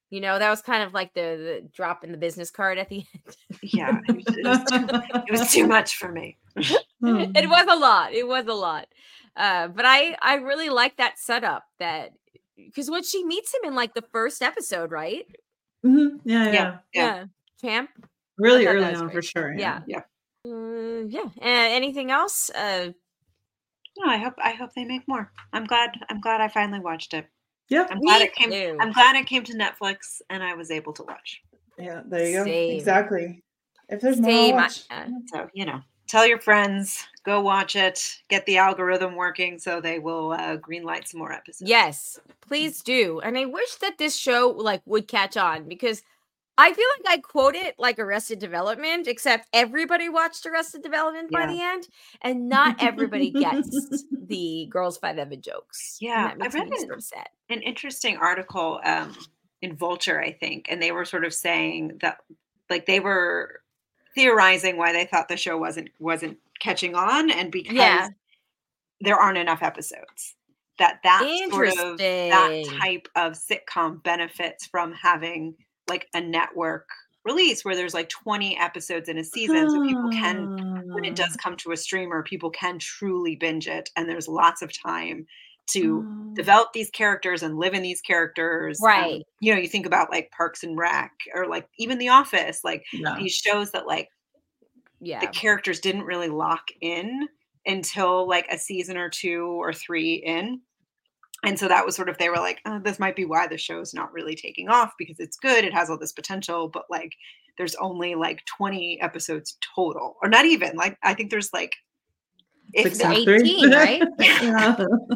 You know, that was kind of like the, the drop in the business card at the end. Yeah, it was, it, was too, it was too much for me. It was a lot. It was a lot. Uh, but I, I really like that setup that because when she meets him in like the first episode, right? Mm-hmm. Yeah, yeah, Yeah, Yeah. yeah. Champ. Really I thought that early was on great. for sure. Yeah. Yeah. Yeah. Uh, yeah. Uh, anything else? Uh, No, I hope I hope they make more. I'm glad I'm glad I finally watched it. Yeah. I'm glad Me it came too. I'm glad it came to Netflix and I was able to watch. Yeah. There you go. Same. Exactly. If there's more, I'll Same. watch. Uh, So, you know, tell your friends, go watch it, get the algorithm working so they will uh, greenlight some more episodes. yes, please do. And I wish that this show like would catch on because I feel like I quote it like Arrested Development, except everybody watched Arrested Development by Yeah. the end, and not everybody gets the Girls Five Evan jokes. And Yeah, that makes I read me it. sort of sad. An interesting article um, in Vulture, I think, and they were sort of saying that, like, they were theorizing why they thought the show wasn't wasn't catching on, and because Yeah. there aren't enough episodes. That that sort of that Interesting. type of sitcom benefits from having like a network release where there's like twenty episodes in a season, so people can, when it does come to a streamer, people can truly binge it, and there's lots of time to Oh. develop these characters and live in these characters. Um, Right. you know, you think about like Parks and Rec or like even The Office, like Yeah. these shows that like Yeah. the characters didn't really lock in until like a season or two or three in. And so that was sort of, they were like, oh, this might be why the show's not really taking off, because it's good, it has all this potential, but like there's only like twenty episodes total, or not even, like I think there's like if Six that, and three. eighteen, right? Yeah.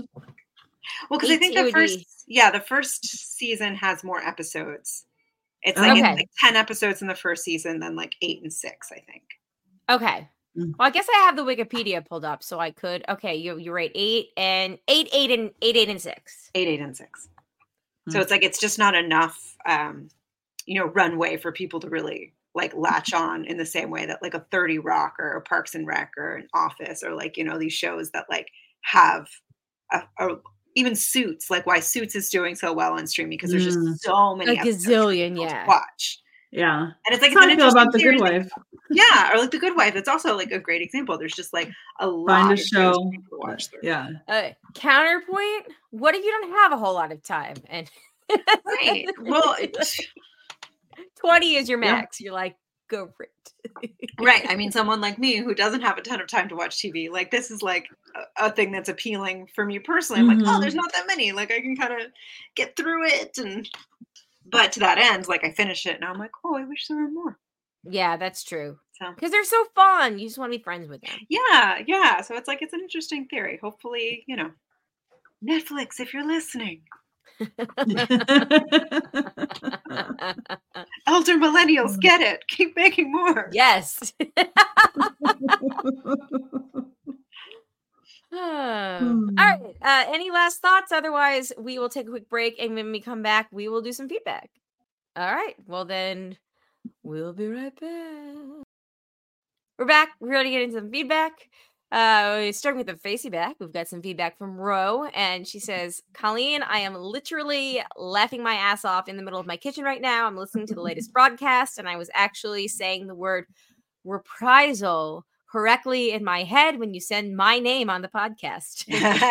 well, because I think eighteen the would first be- yeah, the first season has more episodes. It's like, Okay. it's like ten episodes in the first season, then like eight and six, I think. Okay. Mm. Well, I guess I have the Wikipedia pulled up, so I could. Okay, you you're right. Eight and eight, eight and eight, eight and six. Eight, eight, and six. So Hmm. it's like it's just not enough, um, you know, runway for people to really like latch on in the same way that like a thirty Rock or a Parks and Rec or an Office or like, you know, these shows that like have a, a even Suits, like why Suits is doing so well on streaming, because there's Mm. just so many A episodes for gazillion, people to yeah. watch. Yeah. And it's like That's how it's I an feel about The interesting Good theory. Wife. Yeah, or like The Good Wife. It's also like a great example. There's just like a lot Find a of shows show. for people to watch through. Yeah. Uh, counterpoint. What if you don't have a whole lot of time and Right. Well, it's, twenty is your Yeah. max? You're like, go for it. right. I mean, someone like me who doesn't have a ton of time to watch T V, like this is like a, a thing that's appealing for me personally. I'm like, oh, Mhm. there's not that many. Like I can kind of get through it, and but to that end, like I finish it, and I'm like, oh, I wish there were more. Yeah, that's true. So Because they're so fun. You just want to be friends with them. yeah, yeah. So it's like it's an interesting theory. Hopefully, you know, Netflix, if you're listening, elder millennials, get it. Keep making more. yes. Oh. Hmm. All right. Uh, any last thoughts? Otherwise, we will take a quick break, and when we come back, we will do some feedback. All right. Well, then we'll be right back. We're back. We're ready to get into some feedback. Uh, starting with the facey back, we've got some feedback from Ro, and she says, Colleen, I am literally laughing my ass off in the middle of my kitchen right now. I'm listening to the latest broadcast, and I was actually saying the word reprisal correctly in my head when you send my name on the podcast.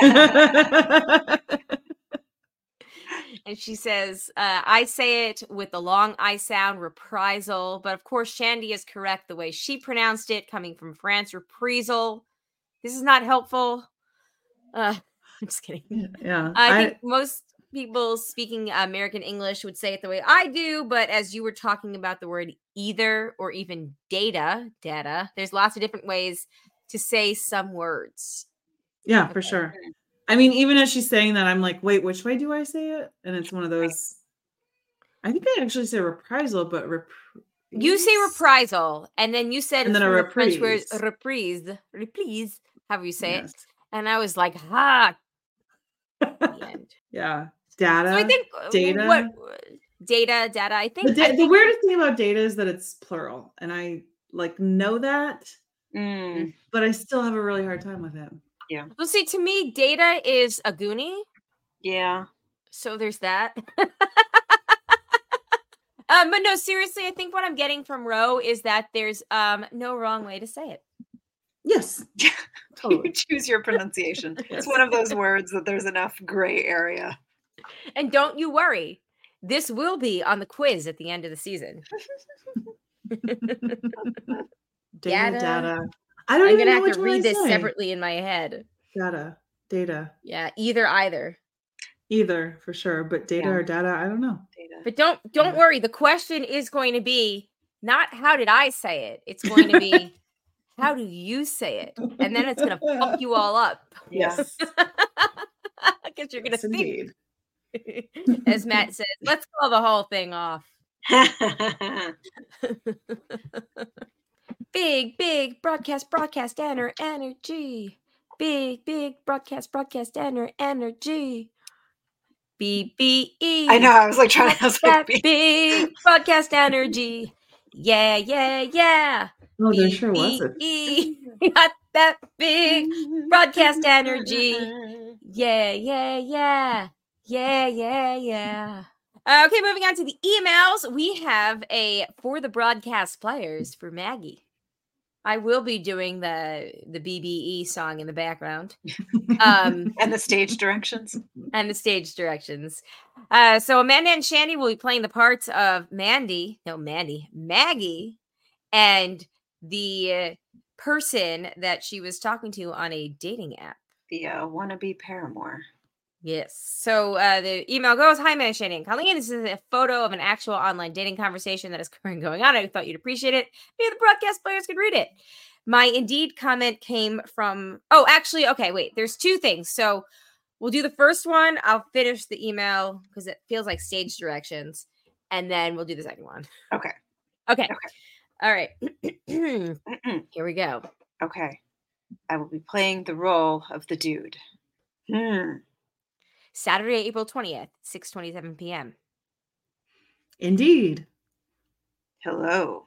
And she says, uh, I say it with the long I sound, reprisal. But of course, Shandy is correct the way she pronounced it, coming from France, reprisal. This is not helpful. Uh, I'm just kidding. Yeah. I I, think most people speaking American English would say it the way I do. But as you were talking about the word either or even data, data, there's lots of different ways to say some words. yeah, for sure. I mean, even as she's saying that, I'm like, wait, which way do I say it? And it's one of those. I think I actually say reprisal, but rep- You say reprisal, and then you said And then it's a from the French word reprise. reprise, reprise, however you say Yes. it. And I was like, ha, at the end. Yeah. Data. So I think uh, data. what data, data. I think, the, da- I the think weirdest thing about data is that it's plural, and I like know that, Mm, but I still have a really hard time with it. well, see, to me, data is a goonie. yeah. So there's that. Um, but no, seriously, I think what I'm getting from Ro is that there's um no wrong way to say it. Yes. You Totally. choose your pronunciation. Yes. It's one of those words that there's enough gray area. And don't you worry, this will be on the quiz at the end of the season. Data, Data. data. I don't I'm even gonna know have which to one I read this say. separately in my head. Data, data. Yeah, either either. Either for sure, but data Yeah. or data, I don't know. Data. But don't don't Yeah. worry. The question is going to be not how did I say it. It's going to be how do you say it, and then it's gonna fuck you all up. Yes. Because you're gonna Yes, think, indeed. as Matt says, let's call the whole thing off. Big, big broadcast, broadcast, ener- energy. Big, big broadcast, broadcast, ener- energy. B B E. I know. I was like trying to. I was That like, big broadcast energy. Yeah, yeah, yeah. Oh, there sure was B it. B E. Got that big broadcast energy. Yeah, yeah, yeah. Yeah, yeah, yeah. Uh, okay, moving on to the emails. We have a For the Broadcast Players for Maggie. I will be doing the the B B E song in the background. Um, and the stage directions. and the stage directions. Uh, so Amanda and Shandy will be playing the parts of Mandy, no, Mandy, Maggie, and the uh, person that she was talking to on a dating app. The uh, wannabe paramour. Yes. So uh, the email goes, "Hi, Amanda, Shandy, and Colleen. This is a photo of an actual online dating conversation that is currently going on. I thought you'd appreciate it. Maybe the broadcast players could read it. My Indeed comment came from, oh, actually, okay, wait, there's two things. So we'll do the first one. I'll finish the email because it feels like stage directions. And then we'll do the second one. Okay. Okay. Okay. All right. Mm-mm. Here we go. Okay. I will be playing the role of the dude. Hmm. Saturday, April twentieth, six twenty-seven p.m. Indeed. Hello.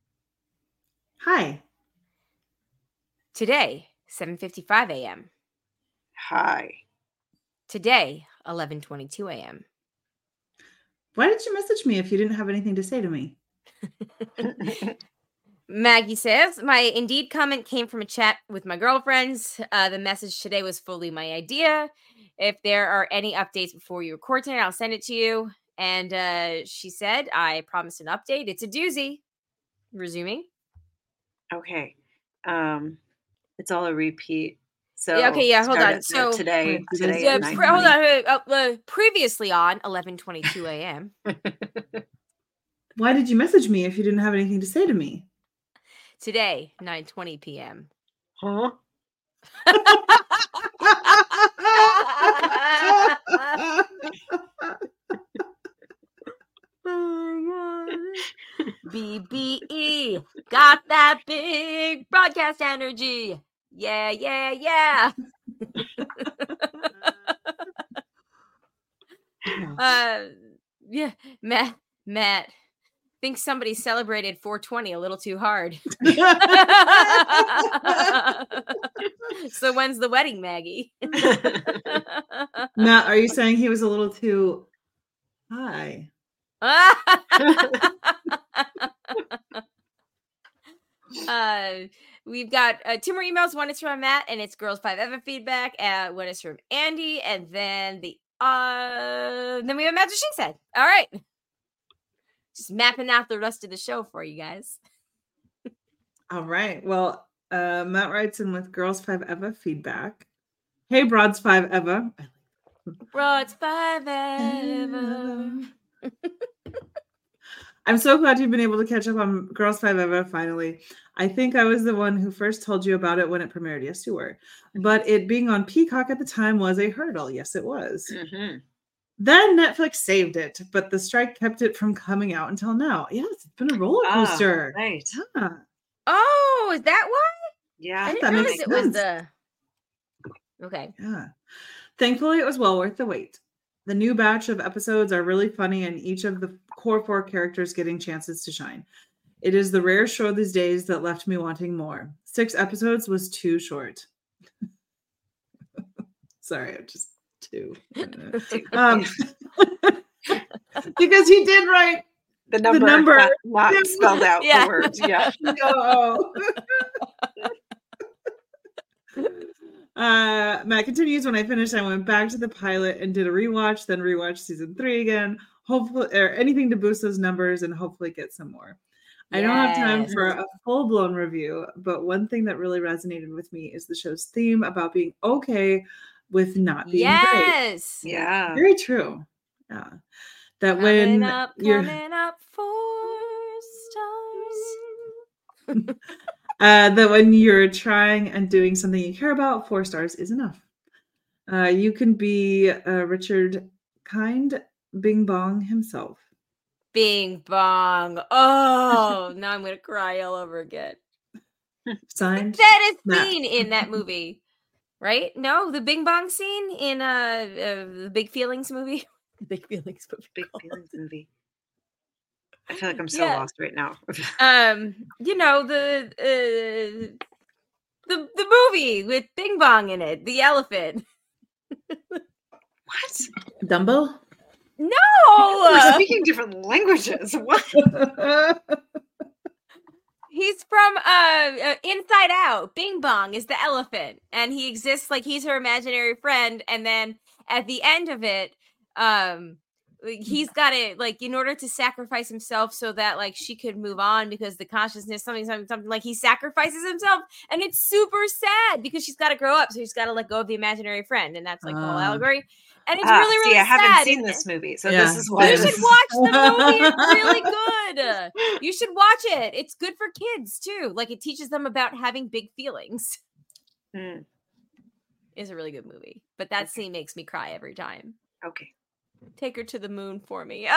Hi. Today, seven fifty-five a.m. Hi. Today, eleven twenty-two a.m. Why did you message me if you didn't have anything to say to me? Maggie says, my Indeed comment came from a chat with my girlfriends. Uh, the message today was fully my idea. If there are any updates before you record tonight, I'll send it to you. And uh, she said, I promised an update. It's a doozy. Resuming. Okay. Um, it's all a repeat. So Yeah, okay, yeah, hold start on. at- So- today, Wait, you today guys- at Yeah, nine pre- hold nine on. Uh, uh, previously on eleven twenty-two a.m. Why did you message me if you didn't have anything to say to me? Today, nine twenty p.m. Huh? B B E got that big broadcast energy. Yeah, yeah, yeah. Uh, yeah, Matt, Matt thinks somebody celebrated four twenty a little too hard. So when's the wedding, Maggie? Matt, are you saying he was a little too high? uh, we've got uh, two more emails. One is from Matt, and it's Girls Five Ever feedback. Uh, one is from Andy, and then the uh, then we have Matt. She said, "All right, just mapping out the rest of the show for you guys." All right. Well, uh, Matt writes in with Girls Five Eva feedback. Hey, Broads Five Eva. Bro, it's Five Ever. I'm so glad you've been able to catch up on Girls Five Eva finally. I think I was the one who first told you about it when it premiered. Yes, you were. But it being on Peacock at the time was a hurdle. Yes, it was. Mhm. Then Netflix saved it, but the strike kept it from coming out until now. Yes, it's been a roller Ah, coaster. right. Yeah. Oh, is that why? Yeah. I didn't that realize makes it was sense. the. Okay. Yeah. Thankfully, it was well worth the wait. The new batch of episodes are really funny, and each of the core four characters getting chances to shine. It is the rare show these days that left me wanting more. Six episodes was too short. Sorry, I'm just too. Um, because he did write The number, the number. not, not Yeah. spelled out Yeah. the words. Yeah. No. uh, Matt continues. When I finished, I went back to the pilot and did a rewatch, then rewatched season three again. Hopefully, or anything to boost those numbers and hopefully get some more. I don't have time Yes. for a full-blown review, but one thing that really resonated with me is the show's theme about being okay with not being great. Yes. Yeah. Very true. Yeah. That Coming when up, you're coming up four stars. uh, that when you're trying and doing something you care about, four stars is enough. Uh, you can be uh, Richard Kind Bing Bong himself. Bing bong. Oh, now I'm gonna cry all over again. Signed. That is Matt. scene in that movie, right? No, the Bing Bong scene in uh, uh the Big Feelings movie. Big Feelings movie. Big Feelings movie. I feel like I'm so Yeah. lost right now. Um, you know the uh, the the movie with Bing Bong in it, the elephant. What? Dumbo? We're No, speaking different languages. What? he's from uh, uh Inside Out. Bing Bong is the elephant, and he exists like he's her imaginary friend. And then at the end of it, um, like, he's got to like in order to sacrifice himself so that like she could move on because the consciousness something something something like he sacrifices himself, and it's super sad because she's got to grow up, so she's got to let go of the imaginary friend, and that's like the whole Ah. allegory. And it's Ah, really really see, I haven't sad. seen and- this movie, so Yeah. this is why You this should watch the movie. It's really good. You should watch it. It's good for kids too. Like it teaches them about having big feelings. Hmm, It's a really good movie. But that scene makes me cry every time. okay. Take her to the moon for me.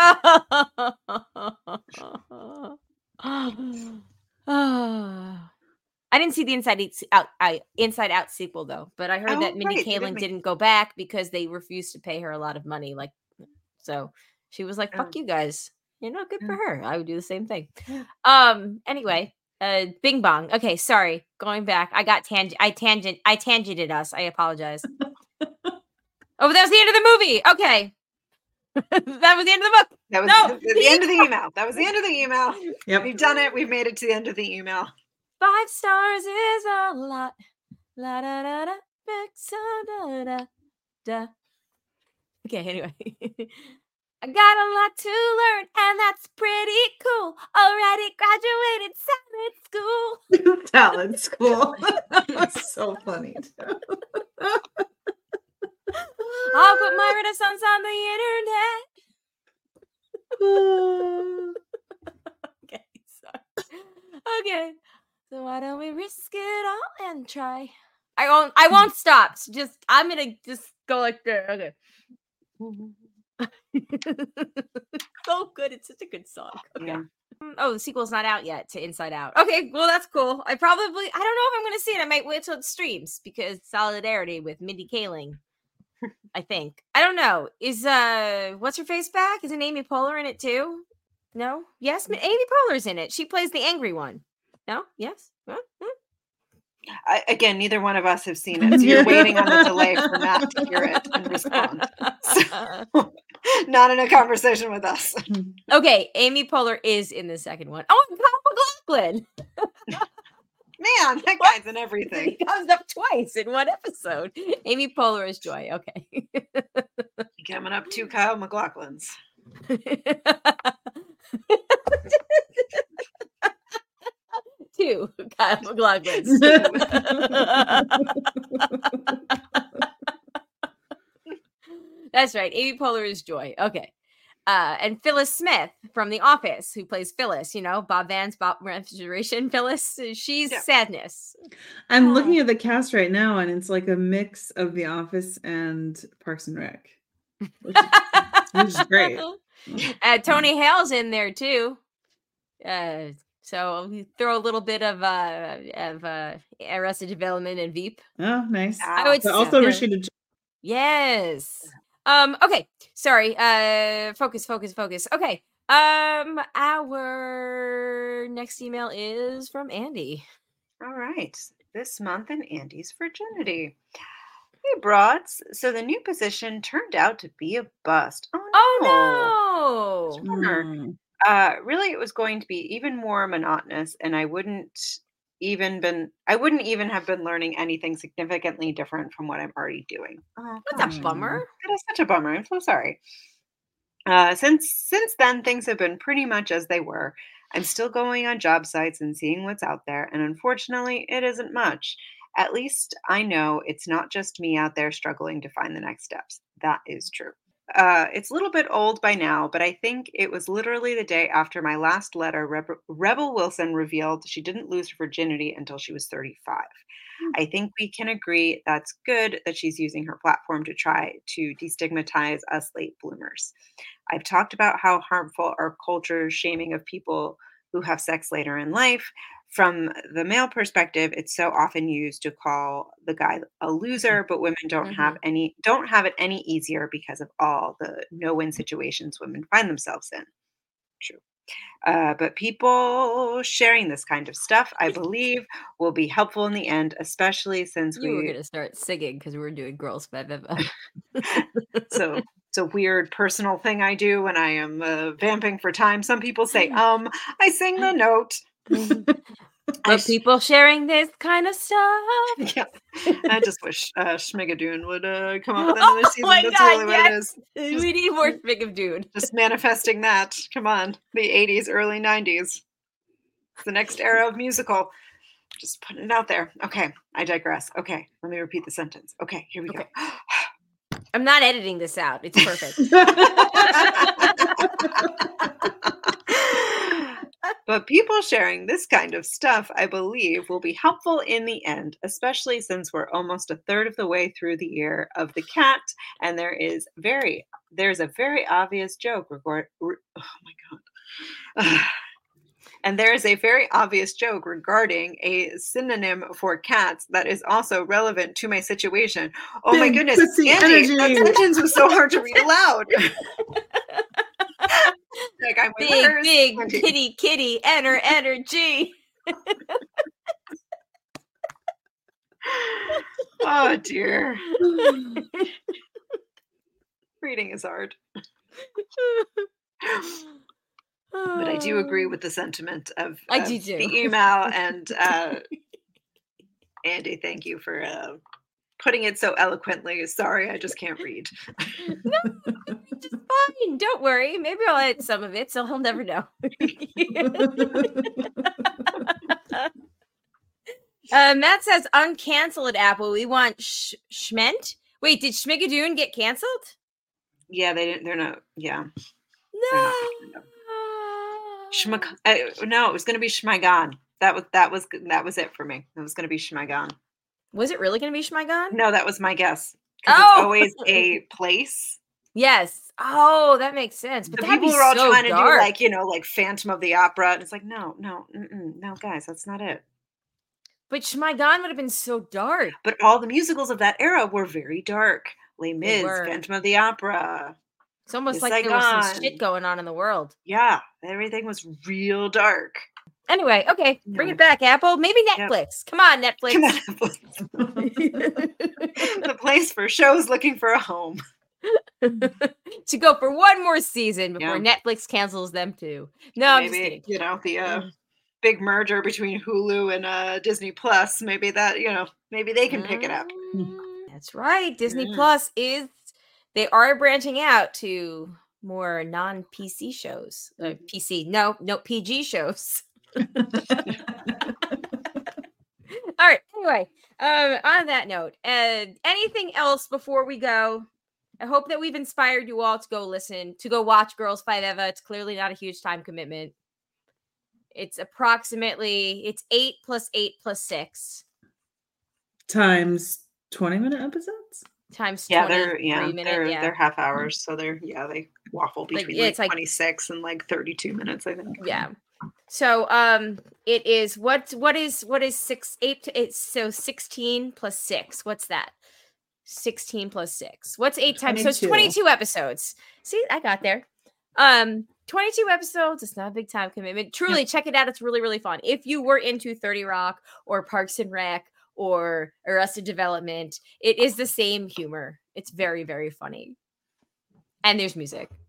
I didn't see the Inside Out, I, Inside Out sequel though, but I heard Oh, that Mindy right, they did Kaling make- didn't go back because they refused to pay her a lot of money. Like, so she was like, "Fuck Oh. you guys, you're not good for Mm. her." I would do the same thing. Yeah. Um. Anyway, uh, Bing Bong. Okay, sorry. Going back, I got tangent. I tangent. I tangented us. I apologize. Oh, but that was the end of the movie. Okay. That was the end of the book. That was No, the, the end of the email. That was the end of the email. Yep. We've done it. We've made it to the end of the email. Five stars is a lot. La da da da. Mix, da da da. Okay, anyway. I got a lot to learn, and that's pretty cool. Already graduated salad school. Talent school. That's so funny. I'll put my renaissance on the internet. Okay, sorry. Okay, so why don't we risk it all and try? I won't. I won't stop. So just I'm gonna just go like that. Okay. So good. It's such a good song. Okay. Yeah. Mm, Oh, the sequel's not out yet to Inside Out. Okay, well that's cool. I probably I don't know if I'm gonna see it. I might wait till it streams because solidarity with Mindy Kaling. I think. I don't know. Is uh what's her face back? Isn't Amy Poehler in it too? No? Yes, Ma- Amy Poehler's in it. She plays the angry one. No? Yes? Huh? Hmm? I, again, neither one of us have seen it, so you're waiting on a delay for Matt to hear it and respond. Not in a conversation with us. Okay, Amy Poehler is in the second one. Oh, and Kyle MacLachlan. Man, that guy's in everything. He comes up twice in one episode. Amy Poehler is Joy. Okay. Coming up to Kyle MacLachlan's. Two Kyle MacLachlan's. That's right. Amy Poehler is Joy. Okay. Uh, and Phyllis Smith from The Office, who plays Phyllis, you know, Bob Vance, Bob Refrigeration, Phyllis. uh, She's Yeah. sadness. I'm Oh. looking at the cast right now, and it's like a mix of The Office and Parks and Rec. Which is, which is great. Uh, Tony Hale's in there too. Uh, so we throw a little bit of uh of uh Arrested Development and Veep. Oh, nice. I would But also say- Rashida. Jo- Yes. Um, okay. Sorry. Uh focus, focus, focus. Okay. Um, our next email is from Andy. All right. This month in Andy's virginity. Hey, broads. So the new position turned out to be a bust. Oh, no. Oh no. Bummer. Mm. Uh, really, it was going to be even more monotonous, and I wouldn't even been I wouldn't even have been learning anything significantly different from what I'm already doing. Oh That's gosh, a bummer. Mm. that is such a bummer. I'm so sorry. Uh, since since then, things have been pretty much as they were. I'm still going on job sites and seeing what's out there, and unfortunately, it isn't much. At least I know it's not just me out there struggling to find the next steps. That is true. Uh, it's a little bit old by now, but I think it was literally the day after my last letter. Reb- Rebel Wilson revealed she didn't lose her virginity until she was thirty-five. Hmm. I think we can agree that's good that she's using her platform to try to destigmatize us late bloomers. I've talked about how harmful our culture's shaming of people who have sex later in life. From the male perspective, it's so often used to call the guy a loser, but women don't have Mhm. any don't have it any easier because of all the no-win situations women find themselves in. True. Uh, but people sharing this kind of stuff, I believe, will be helpful in the end, especially since You were we gonna start singing because we were doing Girls Five Eva. so it's a weird personal thing I do when I am uh, vamping for time. Some people say, um, I sing the note. I But sh- people sharing this kind of stuff. yeah, I just wish uh, Schmigadoon would uh, come up with another Oh season. my That's God, really what it yes. is. We need more Smig of Dune. Just manifesting that. Come on, the eighties, early nineties. It's the next era of musical. Just putting it out there. Okay, I digress. Okay, let me repeat the sentence. Okay, here we Okay. go. I'm not editing this out. It's perfect. But people sharing this kind of stuff, I believe, will be helpful in the end, especially since we're almost a third of the way through the year of the cat, and there is very there's a very obvious joke regard. Re- oh my god. And there is a very obvious joke regarding a synonym for cats that is also relevant to my situation. Oh my Big goodness, pussy Andy, energy. that sentence was so hard to read aloud. Like I'm with Big, hers, big, Andy. kitty, kitty, enter, energy. Oh dear. Reading is hard. But I do agree with the sentiment of, I of do too. the email, and uh, Andy, thank you for uh, putting it so eloquently. Sorry, I just can't read. No, just fine. Don't worry. Maybe I'll edit some of it, so he'll never know. uh, Matt says, uncancel it, Apple. We want sh- Schment. Wait, did Schmigadoon get canceled? Yeah, they didn't. They're not. Yeah. No. Shmag- I, no, it was going to be Schmaigan. That was that was that was it for me. It was going to be Schmaigan. Was it really going to be Schmaigan? No, that was my guess. Because Oh! it's always a place. Yes. Oh, that makes sense. But The that'd people be were all so trying to dark. do like, you know, like Phantom of the Opera. And it's like, no, no, mm-mm, no, guys, that's not it. But Schmaigan would have been so dark. But all the musicals of that era were very dark. Les Mis, were. Phantom of the Opera. It's almost Miss like there was some Saigon. shit going on in the world. Yeah, everything was real dark. Anyway, okay, bring Anyway. it back, Apple. Maybe Yep. Netflix. Come on, Netflix. Come on, the place for shows looking for a home. To go for one more season before Yeah. Netflix cancels them too. No, I'm just Maybe, kidding. you know, the uh, Mm. big merger between Hulu and uh, Disney Plus. Maybe that, you know, maybe they can pick it up. Mm, That's right. Disney Mm. Plus is, they are branching out to more non-P C shows. Uh, Mhm. P C, no, no P G shows. All right. Anyway, um, on that note, uh, anything else before we go? I hope that we've inspired you all to go listen, to go watch Girls Five Eva. It's clearly not a huge time commitment. It's approximately, it's eight plus eight plus six. Times twenty minute episodes? Times Yeah, twenty, they're yeah, minute, they're yeah. they're half hours, so they're yeah, they waffle Like, between yeah, like, it's like- twenty-six and like thirty-two minutes, I think. Yeah. So um it is what what is what is six eight to it's so sixteen plus six. What's that? sixteen plus six. What's eight times? So it's twenty-two. twenty-two episodes. See, I got there. Um twenty-two episodes. It's not a big time commitment. Truly, check it out. It's really, really fun. If you were into thirty Rock or Parks and Rec or Arrested Development, it is the same humor. It's very, very funny. And there's music.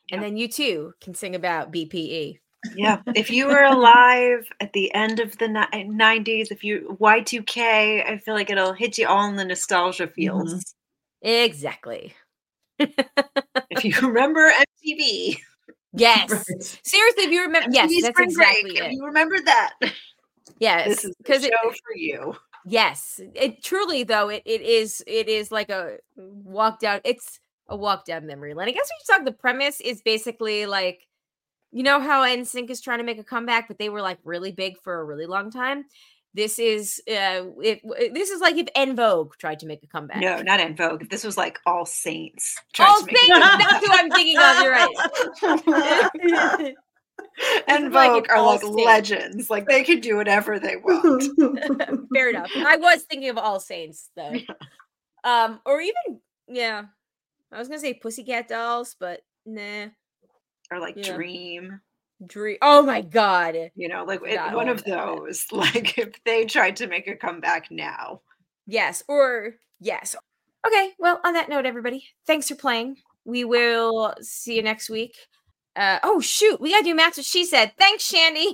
And then you too can sing about B P E. Yeah. If you were alive at the end of the ni- nineties, if you Y two K, I feel like it'll hit you all in the nostalgia feels. Mm-hmm. Exactly. If you remember M T V. Yes. Right. Seriously, if you remember, yes, M T V that's Spring exactly Break, it. If you remember that. Yes, This is the because show it, for you. yes, it truly though it, it is it is like a walk down. It's a walk down memory lane. I guess when you talk, the premise is basically like, you know how N Sync is trying to make a comeback, but they were like really big for a really long time. This is uh, it. This is like if En Vogue tried to make a comeback. No, not En Vogue. If this was like All Saints. tried All to make a Saints. comeback. That's who I'm thinking of. You're right. En is like Vogue an are like All Saints. legends. Like they can do whatever they want. Fair enough. I was thinking of All Saints though. Yeah. Um, or even yeah, I was gonna say Pussycat Dolls, but nah. Or like Yeah. Dream. Dream. Oh my god. You know, like it, Forgot one all of about those. Like if they tried to make a comeback now. Yes, or yes. Okay, well, on that note, everybody, thanks for playing. We will see you next week. Uh, oh shoot, we gotta do Max what she said. Thanks, Shandy.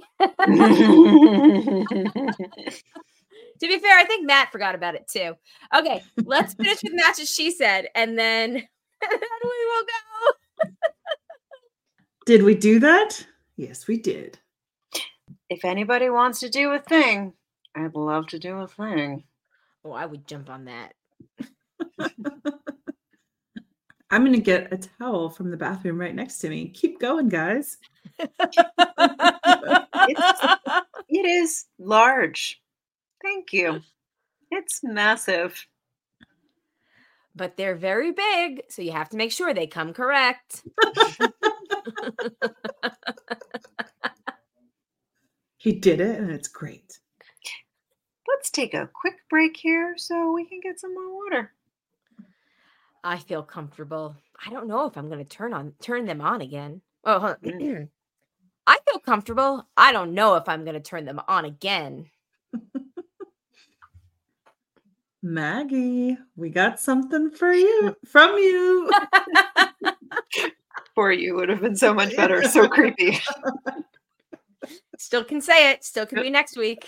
To be fair, I think Matt forgot about it too. Okay, let's finish with Match What She Said, and then, and then we will go. Did we do that? Yes, we did. If anybody wants to do a thing, I'd love to do a thing. Oh, I would jump on that. I'm going to get a towel from the bathroom right next to me. Keep going, guys. It is large. Thank you. It's massive. But they're very big, so you have to make sure they come correct. He did it, and it's great. Let's take a quick break here so we can get some more water. I feel comfortable. I don't know if I'm going to turn on turn them on again. Oh, hold on. I feel comfortable. I don't know if I'm going to turn them on again. Maggie, we got something for you from you. For you would have been so much better. So creepy. Still can say it. Still can be next week.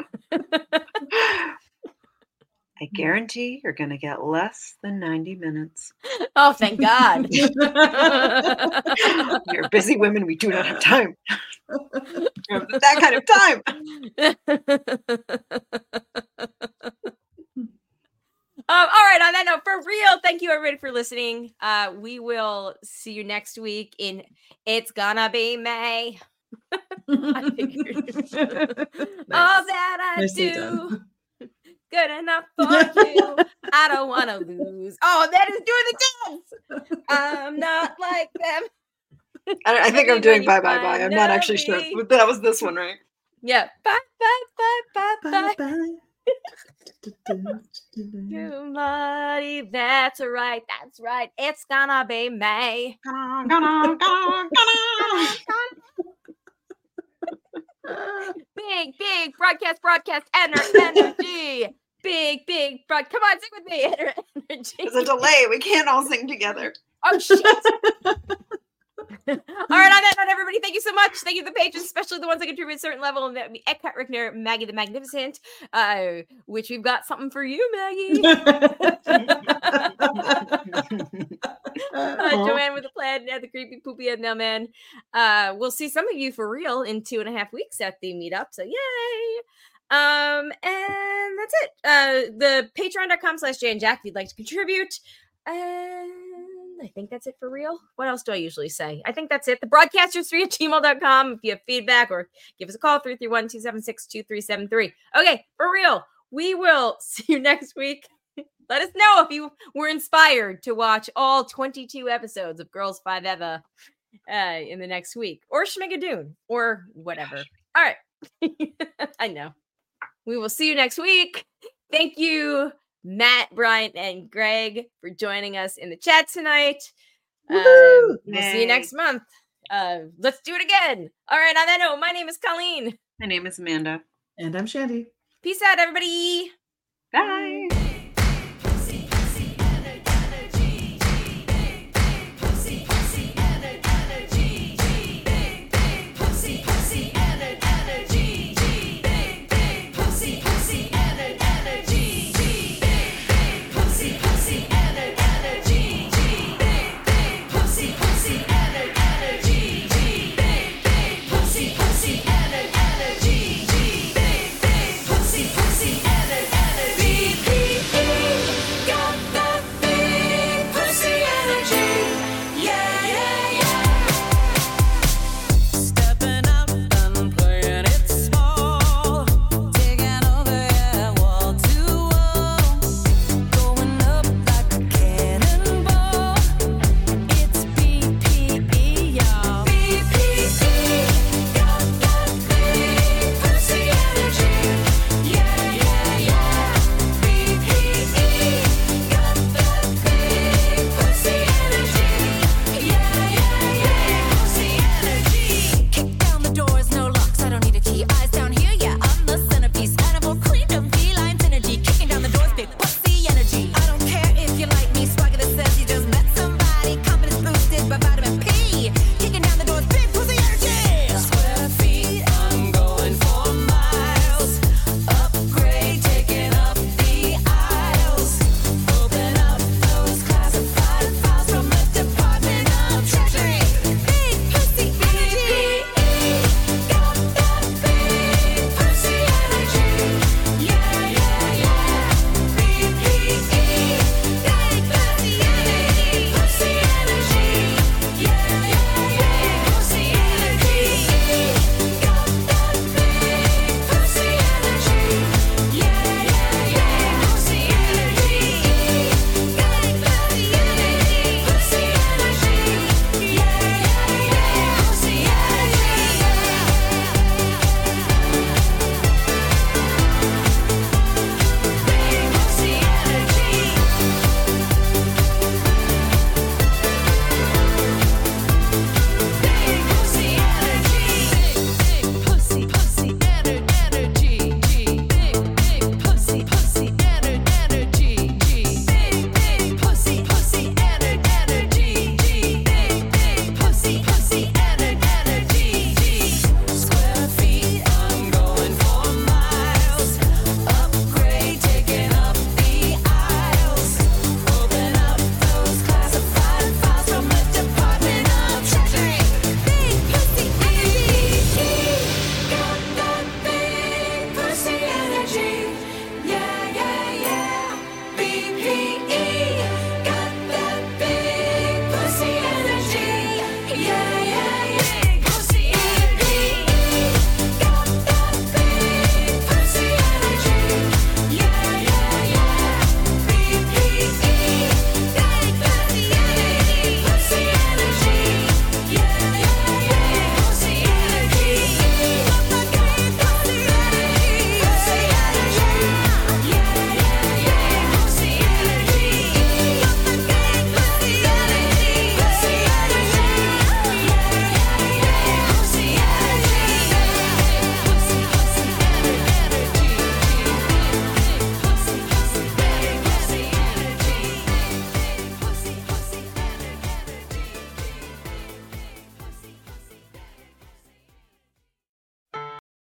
I guarantee you're going to get less than ninety minutes. Oh, thank God. You're busy women. We do not have time. We have that kind of time. Um, all right, on that note, for real, thank you everybody for listening. Uh, we will see you next week in It's Gonna Be May. I figured. All that I Nicely do, done. good enough for you. I don't want to lose. Oh, that is doing the dance. I'm not like them. I, I think I'm When doing you bye bye bye. I'm not find actually sure. me. But that was this one, right? Yeah. Bye, bye, bye, bye, bye. Bye-bye. Somebody, that's right, that's right. It's gonna be May. Big, big broadcast, broadcast, ener- energy. Big, big broad. Come on, sing with me. Ener- energy. There's a delay. We can't all sing together. Oh shit. All right, on that note, everybody, thank you so much. Thank you to the patrons, especially the ones that contribute a certain level, and that would be Eckhart Rickner, Maggie the Magnificent, uh, which we've got something for you, Maggie. uh, Joanne with a plan, and the creepy poopy and mailman. Uh, we'll see some of you for real in two and a half weeks at the meetup. So yay! Um, and that's it. Uh, the patreon.com slash Jay and Jack if you'd like to contribute. And I think that's it for real. What else do I usually say? I think that's it. The broadcasters three at gmail dot com. If you have feedback or give us a call, three three one, two seven six, two three seven three. Okay, for real. We will see you next week. Let us know if you were inspired to watch all twenty-two episodes of Girls Five Eva uh, in the next week, or Schmigadoon, or whatever. All right. I know. We will see you next week. Thank you, Matt, Brian, and Greg, for joining us in the chat tonight. Um, we'll see you Yay. next month. Uh, let's do it again. All right. On that note, my name is Colleen. My name is Amanda. And I'm Shandy. Peace out, everybody.